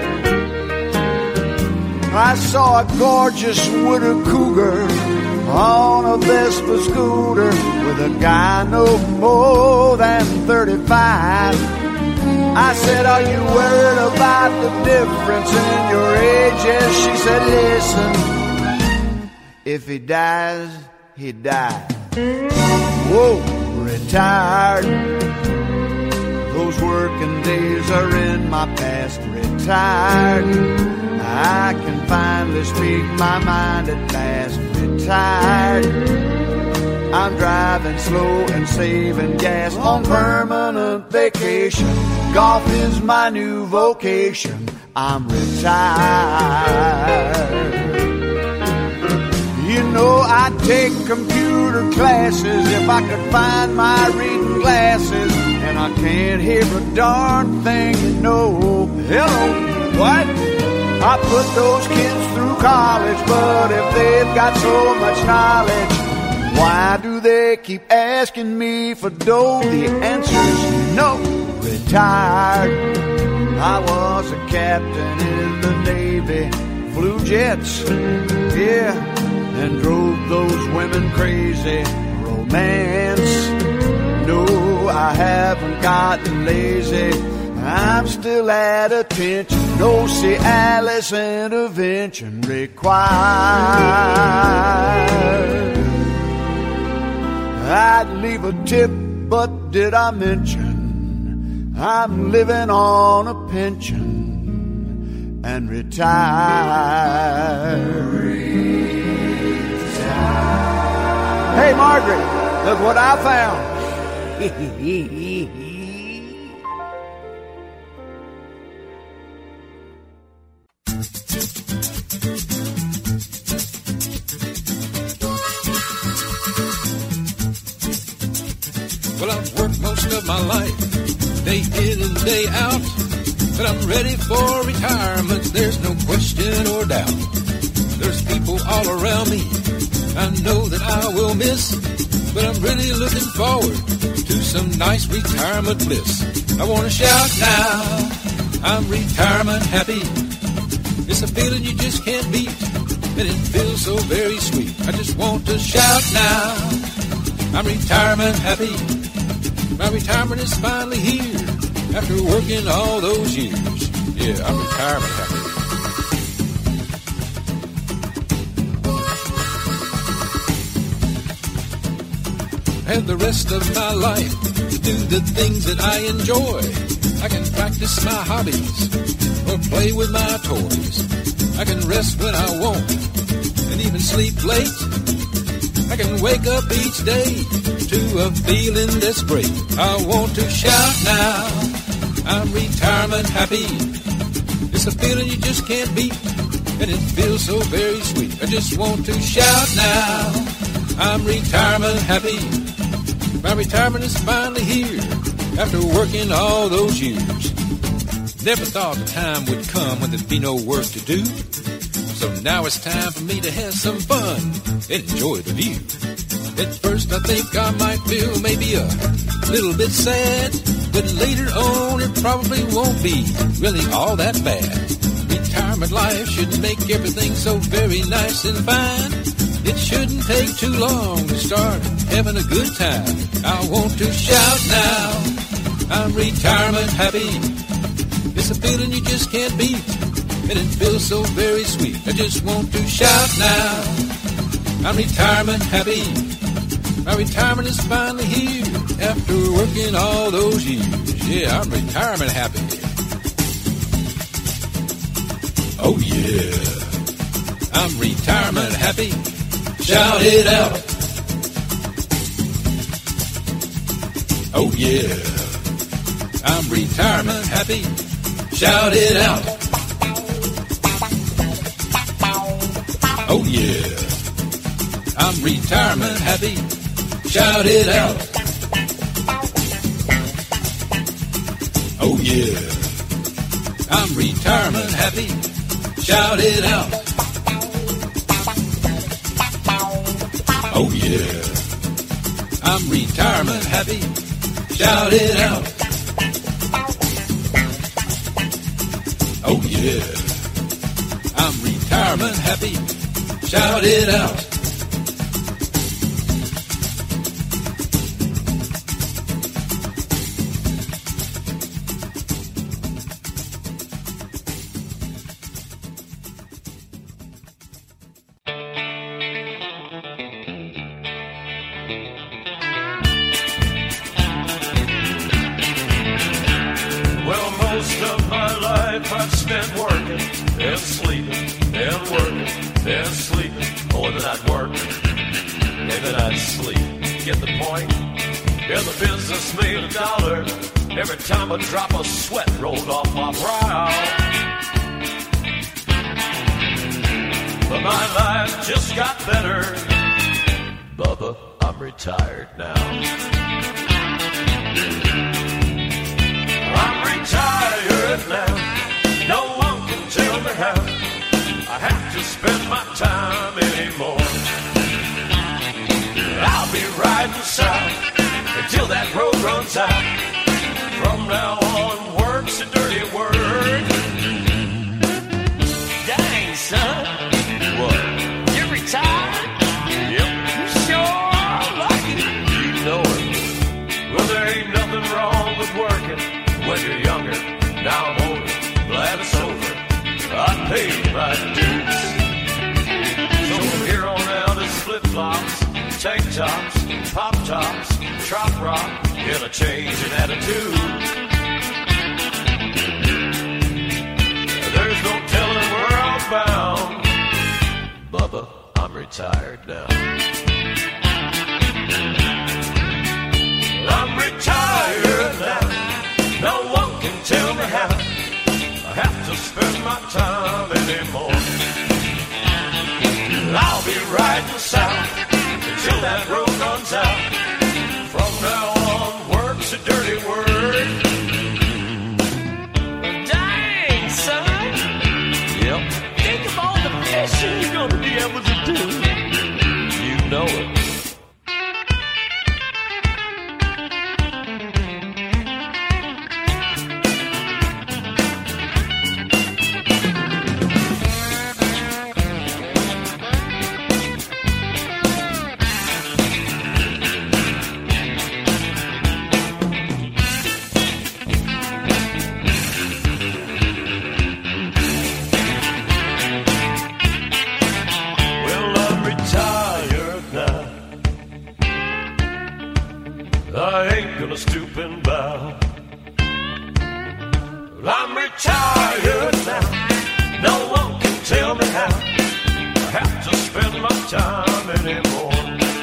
I saw a gorgeous wooded cougar on a Vespa scooter with a guy no more than thirty-five. I said, are you worried about the difference in your ages? She said, listen, if he dies, he died. Whoa, retired. Those working days are in my past, retired. I can finally speak my mind at last, retired. I'm driving slow and saving gas on permanent vacation. Golf is my new vocation. I'm retired. You know, I'd take computer classes if I could find my reading glasses. And I can't hear a darn thing, you know. Hello, what? I put those kids through college, but if they've got so much knowledge, why do they keep asking me for dough? The answer's no. Retired. I was a captain in the Navy, flew jets, yeah, and drove those women crazy. Romance, no, I haven't gotten lazy. I'm still at attention. No Cialis intervention required. I'd leave a tip, but did I mention I'm living on a pension and retired? Retired. Hey, Margaret, look what I found. Well, I've worked most of my life, day in and day out, but I'm ready for retirement, there's no question or doubt. There's people all around me I know that I will miss, but I'm really looking forward to some nice retirement bliss. I want to shout now, I'm retirement happy. It's a feeling you just can't beat, and it feels so very sweet. I just want to shout now, I'm retirement happy. My retirement is finally here after working all those years. Yeah, I'm retirement happy. I have the rest of my life to do the things that I enjoy. I can practice my hobbies or play with my toys. I can rest when I want and even sleep late. I can wake up each day to a feeling that's great. I want to shout now, I'm retirement happy. It's a feeling you just can't beat, and it feels so very sweet. I just want to shout now, I'm retirement happy. My retirement is finally here after working all those years. Never thought the time would come when there'd be no work to do. So now it's time for me to have some fun and enjoy the view. At first I think I might feel maybe a little bit sad, but later on it probably won't be really all that bad. Retirement life should make everything so very nice and fine. It shouldn't take too long to start having a good time. I want to shout now, I'm retirement happy. It's a feeling you just can't beat, and it feels so very sweet. I just want to shout now, I'm retirement happy. My retirement is finally here after working all those years. Yeah, I'm retirement happy. Oh yeah, I'm retirement happy. Shout it out. Oh yeah, I'm retirement happy. Shout it out. Oh yeah, I'm retirement happy. Shout it out. Oh yeah, I'm retirement happy. Shout it out. Oh yeah, I'm retirement happy. Shout it out. Oh yeah, I'm retirement happy. Shout it out. Every time a drop of sweat rolled off my brow. But my life just got better. Bubba, I'm retired now. I'm retired now. No one can tell me how I have to spend my time anymore. I'll be riding south until that road runs out. From now on, work's a dirty word. Dang, son. What? You're retired? Yep. You sure like it. You know it. Well, there ain't nothing wrong with working when you're younger. Now I'm older, glad it's over. I paid my dues. So from here on out, it's flip-flops, tank tops, pop-tops, trop rock, and a change in attitude. There's no telling where I'm bound. Bubba, I'm retired now. I'm retired now. No one can tell me how I have to spend my time anymore. I'll be riding south until that road runs out. From now on, work's a dirty word. Dang, son. Yep. Think of all the fishing you're going to be able to do. You know it. Stoop and bow. I'm retired now. No one can tell me how I have to spend my time anymore.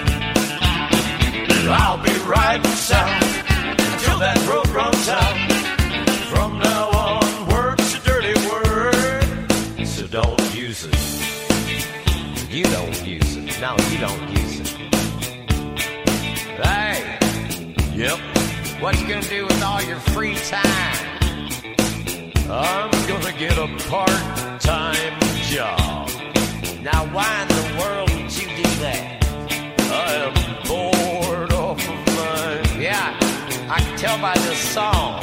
I'll be riding south until that road runs out. From now on, work's a dirty word, so don't use it. You don't use it. No, you don't use it. Hey. Yep. What you gonna do with all your free time? I'm gonna get a part-time job. Now, why in the world would you do that? I am bored off of mine. Yeah, I can tell by this song.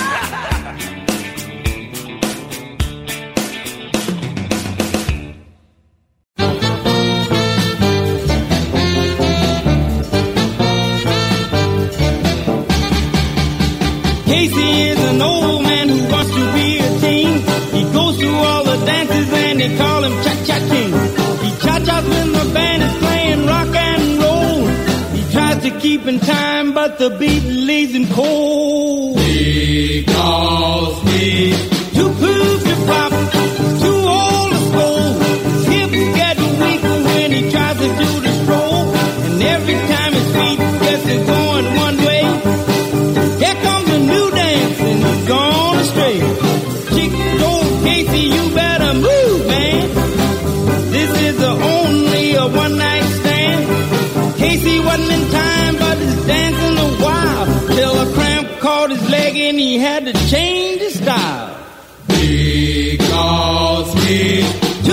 Casey is an old man who wants to be a teen. He goes to all the dances and they call him Cha-Cha King. He cha-chas when the band is playing rock and roll. He tries to keep in time, but the beat leaves him cold. He calls me too cool to pop, too old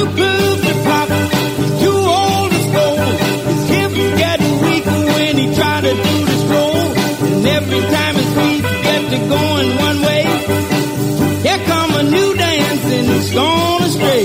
Too cool to pop, he's too old to scold. His hips getting weaker when he try to do the stroll. And every time his feet get to going one way, here come a new dance and he's gone astray.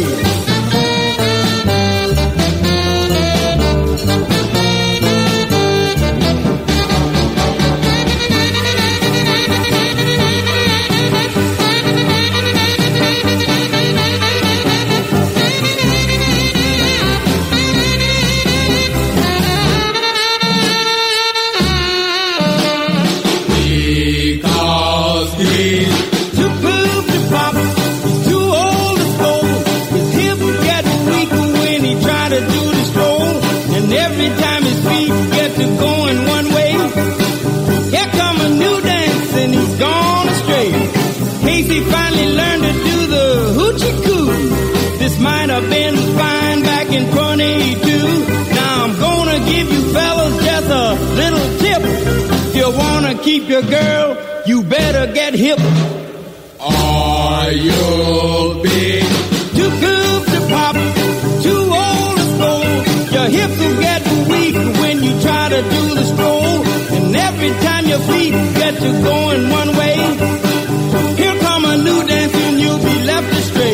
Casey finally learned to do the hoochie coo. This might have been fine back in twenty-two. Now I'm gonna give you fellas just a little tip. If you wanna keep your girl, you better get hip. Or you'll be too cool to pop, too old to stroll. Your hips will get weak when you try to do the stroll. And every time your feet get to going one way, here come a new dance and you'll be left astray.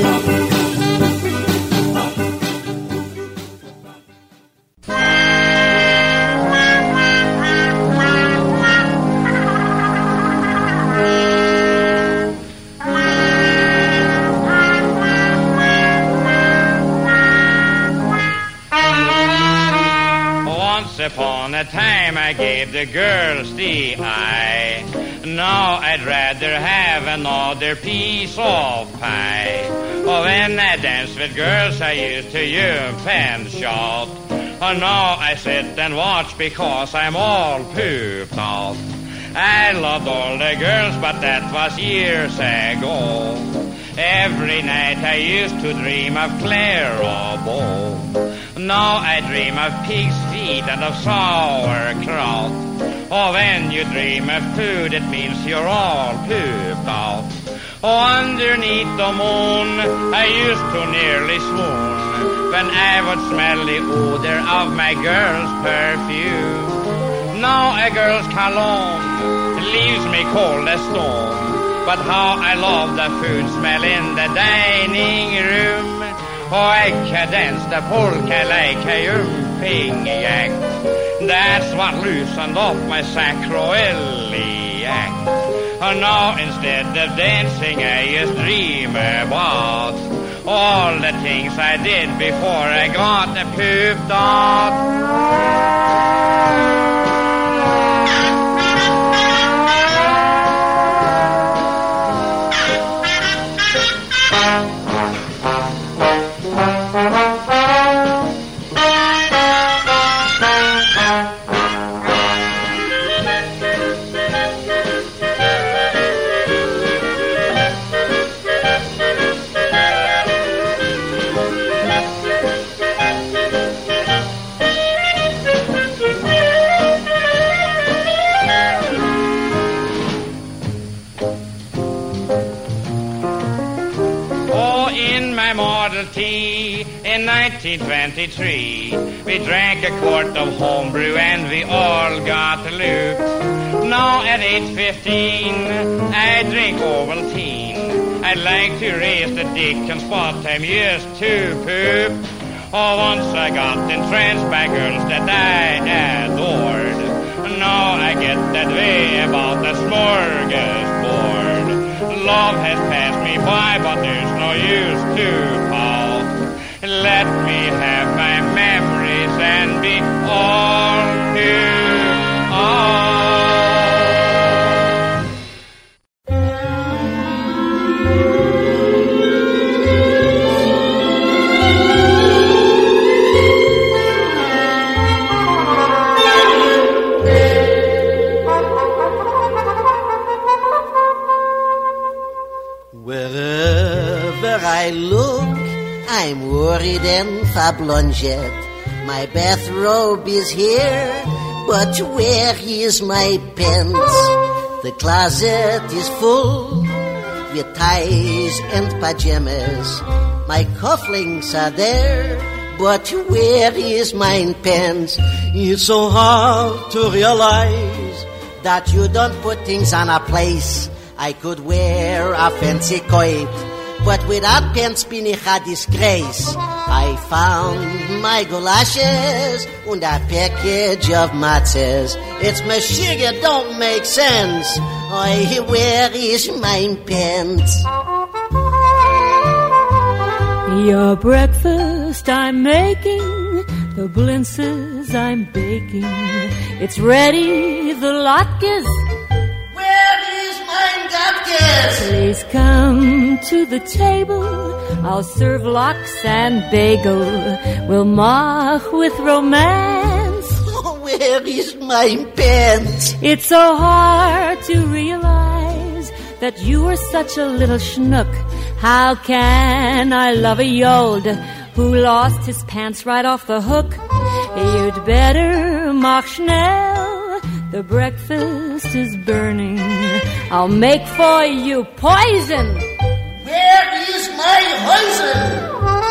Once upon a time I gave the girls the eye. Now I'd rather have another piece of pie. Oh, when I dance with girls I used to yelp and shout. Oh, now I sit and watch because I'm all pooped out. I loved all the girls, but that was years ago. Every night I used to dream of Clairvaux. Now I dream of pig's feet and of sauerkraut. Oh, when you dream of food, it means you're all pooped out. Oh, underneath the moon, I used to nearly swoon when I would smell the odor of my girl's perfume. Now a girl's cologne leaves me cold as stone, but how I love the food smell in the dining room. Oh, I can dance the polka like a jumping jack. That's what loosened up my sacroiliac. Oh, now instead of dancing I just dream about all the things I did before I got the pooped out. In nineteen twenty-three, we drank a quart of homebrew and we all got looped. Now at age fifteen, I drink Ovaltine. I'd like to raise the dick and spot I'm used to poop. Oh, once I got entranced by girls that I adored. Now I get that way about the smorgasbord. Love has passed me by, but there's no use to pout. Let me have my memories and be all pooped out. Wherever I look, I'm worried and fablonget. My bathrobe is here, but where is my pants? The closet is full, with ties and pajamas. My cufflinks are there, but where is mine pants? It's so hard to realize that you don't put things on a place. I could wear a fancy coat, but without pants bin ich a disgrace. I found my galoshes and a package of matzahs. It's my sugar don't make sense. Oh, where is my pants? Your breakfast I'm making, the blintzes I'm baking. It's ready, the latkes. Where is my latkes? Please come to the table. I'll serve lox and bagel. We'll mock with romance. Oh, where is my pants? It's so hard to realize that you are such a little schnook. How can I love a yold who lost his pants right off the hook? You'd better mach schnell. The breakfast is burning. I'll make for you poison. Where is my poison?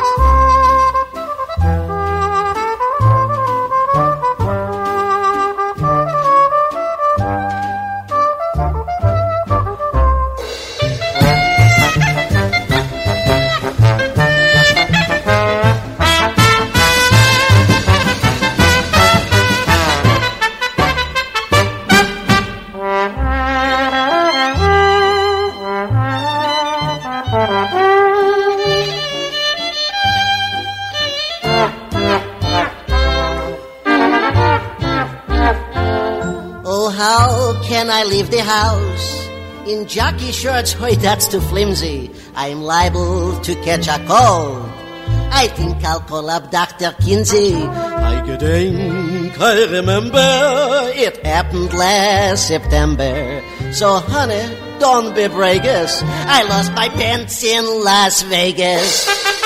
Can I leave the house in jockey shorts? Hoy, that's too flimsy. I'm liable to catch a cold. I think I'll call up Doctor Kinsey. I gedenk, I remember, it happened last September. So, honey, don't be braggers. I lost my pants in Las Vegas.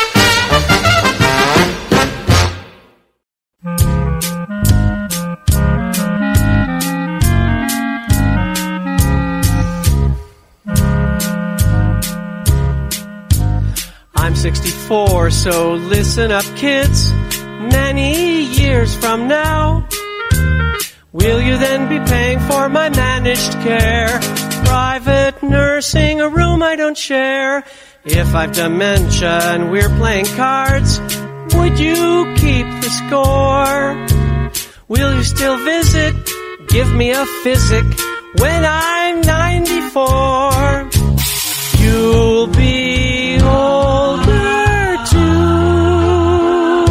sixty-four, so listen up, kids. Many years from now, will you then be paying for my managed care? Private nursing, a room I don't share. If I've dementia and we're playing cards, would you keep the score? Will you still visit? Give me a physic when I'm ninety-four. You'll be older too,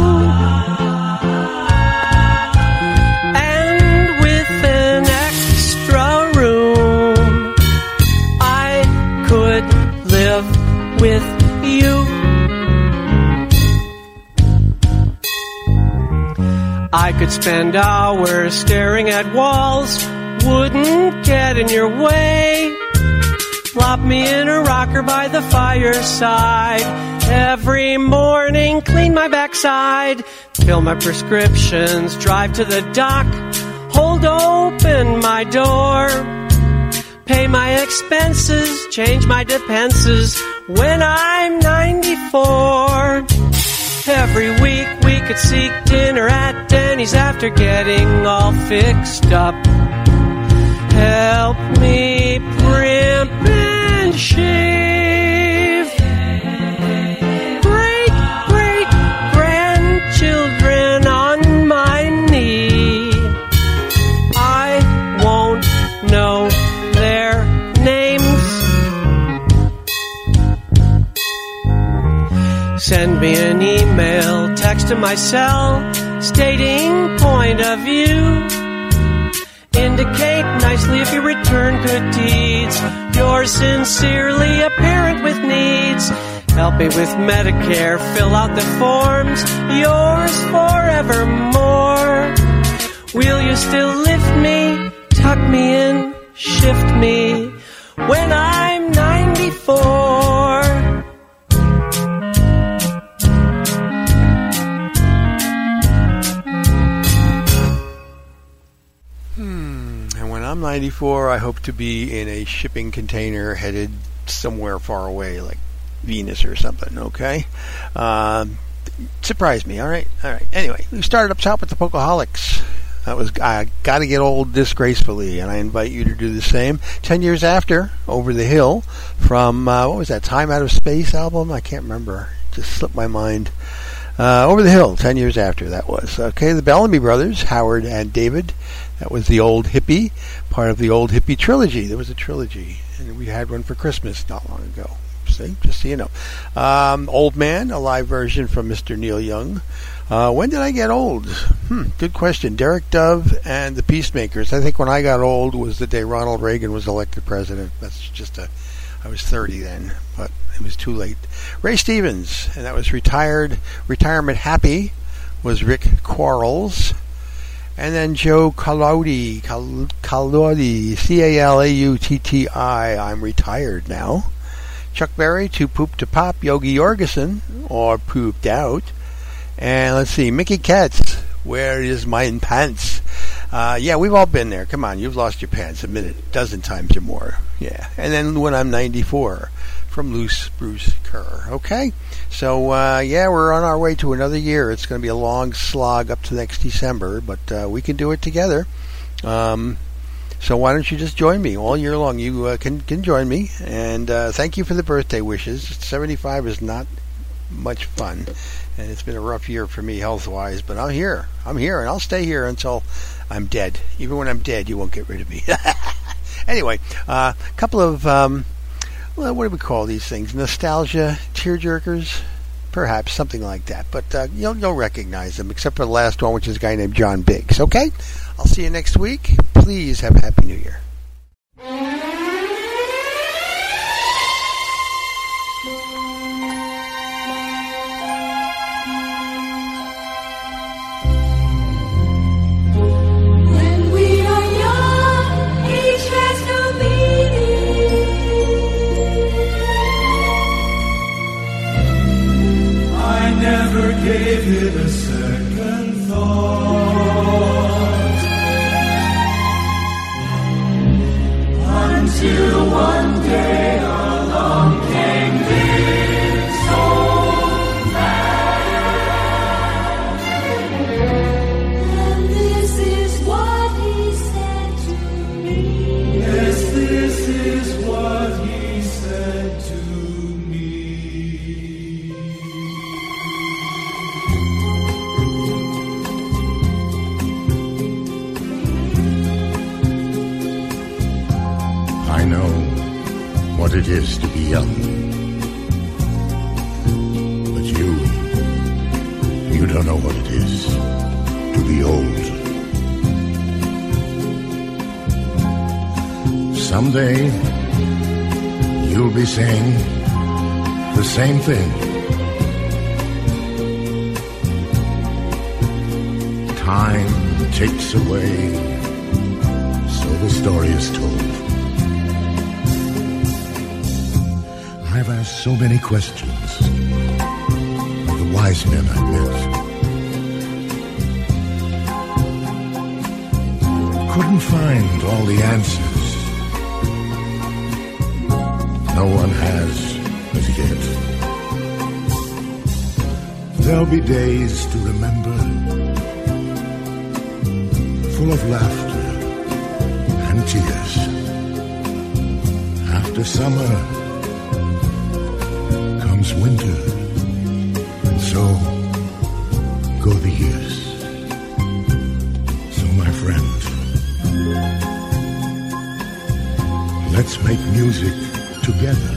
and with an extra room, I could live with you. I could spend hours staring at walls, wouldn't get in your way. Plop me in a rocker by the fireside. Every morning, clean my backside. Fill my prescriptions, drive to the doc. Hold open my door. Pay my expenses, change my depenses when I'm ninety-four. Every week we could seek dinner at Denny's after getting all fixed up. Help me primp and shave. Great, great grandchildren on my knee. I won't know their names. Send me an email, text to my cell, stating point of view. Indicate nicely if you return good deeds. Yours sincerely, a parent with needs. Help me with Medicare, fill out the forms. Yours forevermore. Will you still lift me, tuck me in, shift me when I'm ninety-four? I'm ninety-four. I hope to be in a shipping container headed somewhere far away, like Venus or something, okay? Um, surprised me, all right? All right. Anyway, we started up top with the Pokeholics. That was I Got to Get Old Disgracefully, and I invite you to do the same. Ten years after, Over the Hill, from, uh, what was that, Time Out of Space album? I can't remember. Just slipped my mind. Uh, Over the Hill, ten years after that was. Okay, the Bellamy Brothers, Howard and David. That was the Old Hippie, part of the Old Hippie trilogy. There was a trilogy, and we had one for Christmas not long ago. See, just so you know. Um, Old Man, a live version from Mister Neil Young. Uh, when did I get old? Hmm, good question. Derek Dove and the Peacemakers. I think when I got old was the day Ronald Reagan was elected president. That's just a... I was thirty then, but it was too late. Ray Stevens, and that was Retired. Retirement Happy was Rick Quarles. And then Joe Calauti, Cal- Calauti, C A L A U T T I, I'm Retired Now. Chuck Berry, Too Poop to Pop, Yogi Jorgensen, or Pooped Out. And let's see, Mickey Katz, Where Is Mine Pants? Uh, yeah, we've all been there. Come on, you've lost your pants a minute, a dozen times or more. Yeah. And then When I'm ninety-four, from Loose Bruce Kerr. Okay? So, uh, yeah, we're on our way to another year. It's going to be a long slog up to next December, but uh, we can do it together. Um, so why don't you just join me all year long? You uh, can, can join me. And uh, thank you for the birthday wishes. seventy-five is not much fun. And it's been a rough year for me health-wise, but I'm here. I'm here, and I'll stay here until I'm dead. Even when I'm dead, you won't get rid of me. Anyway, a uh, couple of, um, well, what do we call these things? Nostalgia tearjerkers? Perhaps, something like that. But uh, you'll, you'll recognize them, except for the last one, which is a guy named John Biggs. Okay? I'll see you next week. Please have a Happy New Year. Never gave it a second thought until one day along came this old man, and this is what he said to me. Yes, this is what he said to me. I know what it is to be young, but you, you don't know what it is to be old. Someday, you'll be saying the same thing. Time takes away, so the story is told. I've asked so many questions of the wise men I've met. Couldn't find all the answers. No one has as yet. There'll be days to remember, full of laughter and tears. After summer comes winter, and so go the years. So my friend, let's make music together.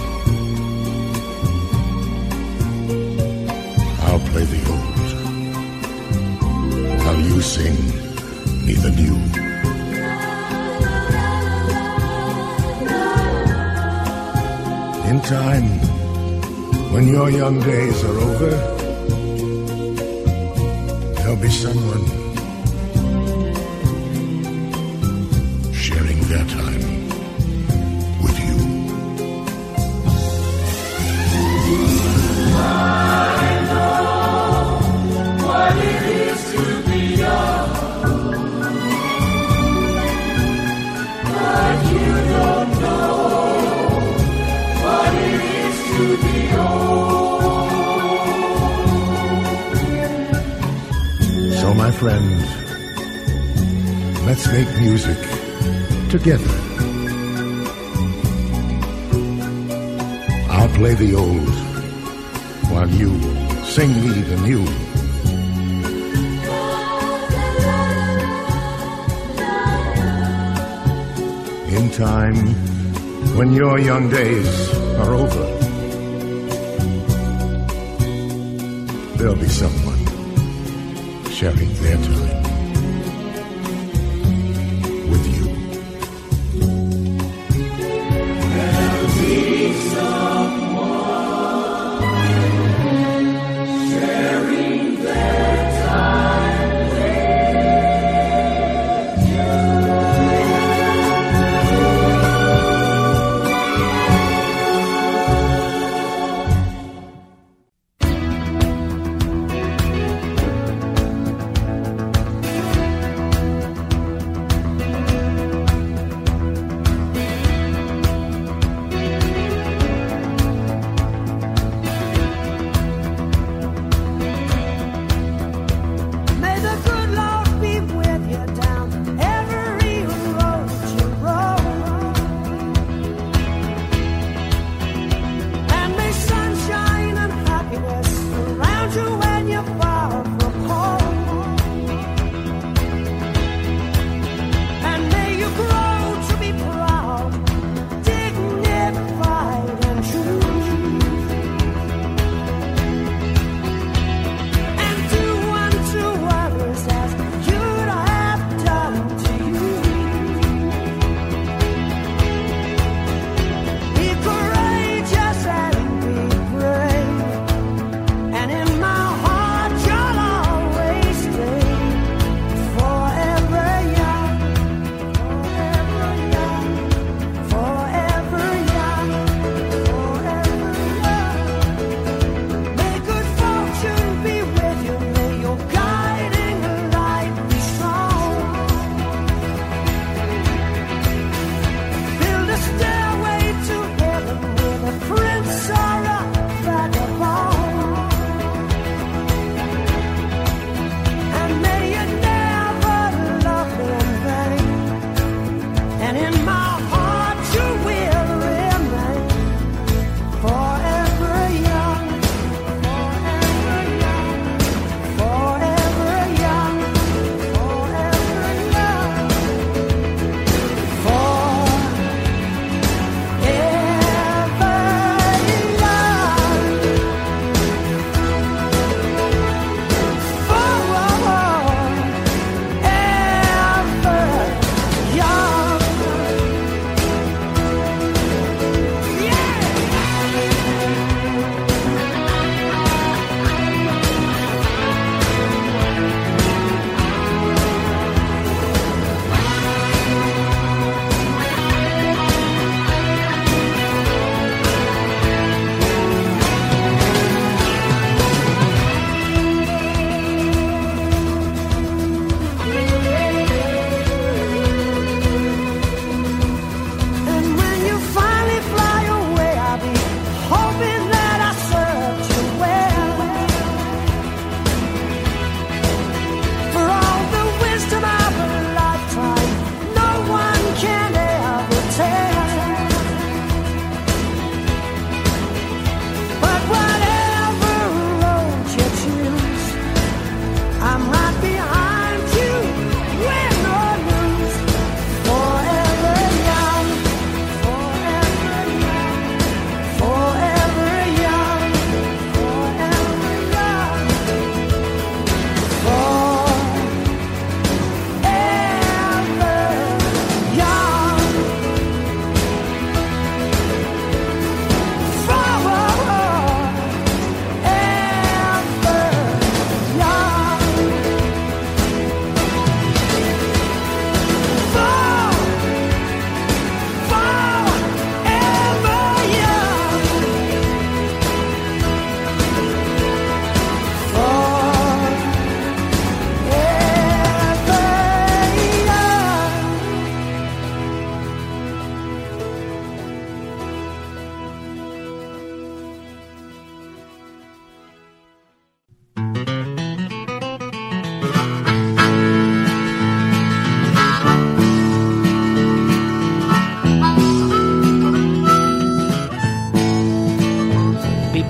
I'll play the old, while you sing me the new. In time, when your young days are over, there'll be someone sharing their time with you. I know what it is to be young, but you don't know So, my friends, let's make music together. I'll play the old while you sing me the new. In time, when your young days are over, there'll be someone sharing their time with you. There'll be someone sharing their time with you.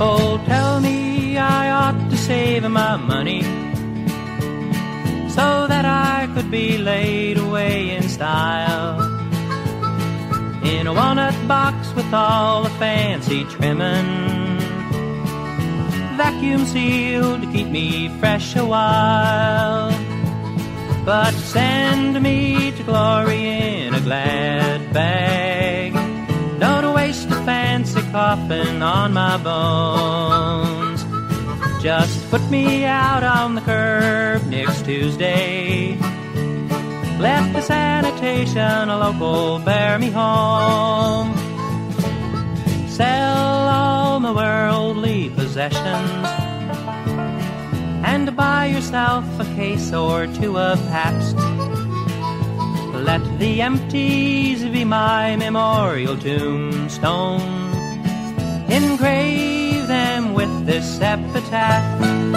People tell me I ought to save my money so that I could be laid away in style in a walnut box with all the fancy trimming, vacuum sealed to keep me fresh a while. But send me to glory in a glad bag. Don't waste a fancy coffin on my bones. Just put me out on the curb next Tuesday. Let the sanitation local bear me home. Sell all my worldly possessions and buy yourself a case or two of Pabst. Let the empties be my memorial tombstone. Engrave them with this epitaph.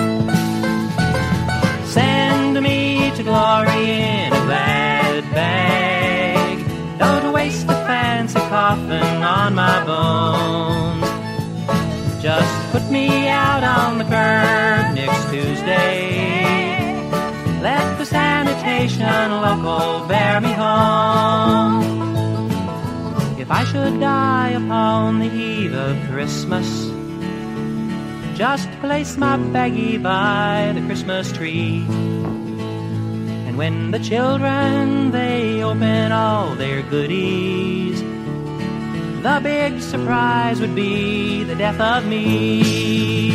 Send me to glory in a glad bag. Don't waste a fancy coffin on my bones. Just put me out on the curb next Tuesday. Let the sanitation local bear me home. If I should die upon the eve of Christmas, just place my baggie by the Christmas tree. And when the children, they open all their goodies, the big surprise would be the death of me.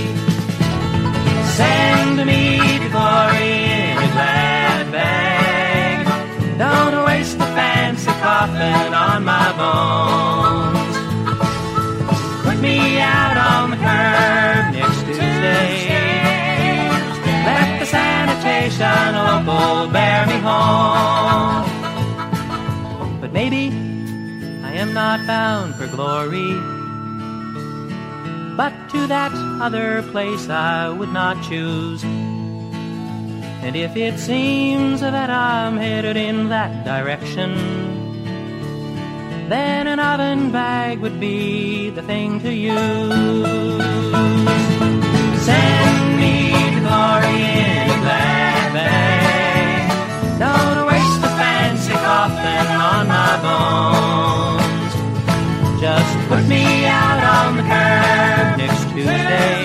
Send me to glory in a glad bag. Don't waste the fancy coffin on my bones. Put me out on the curb next Tuesday. Let the sanitation local bear me home. But maybe I am not bound for glory, but to that other place I would not choose. And if it seems that I'm headed in that direction, then an oven bag would be the thing to use. Send me to glory in a glad bag. Don't waste the fancy coffin on my bones. Just put me out on the curb next Tuesday.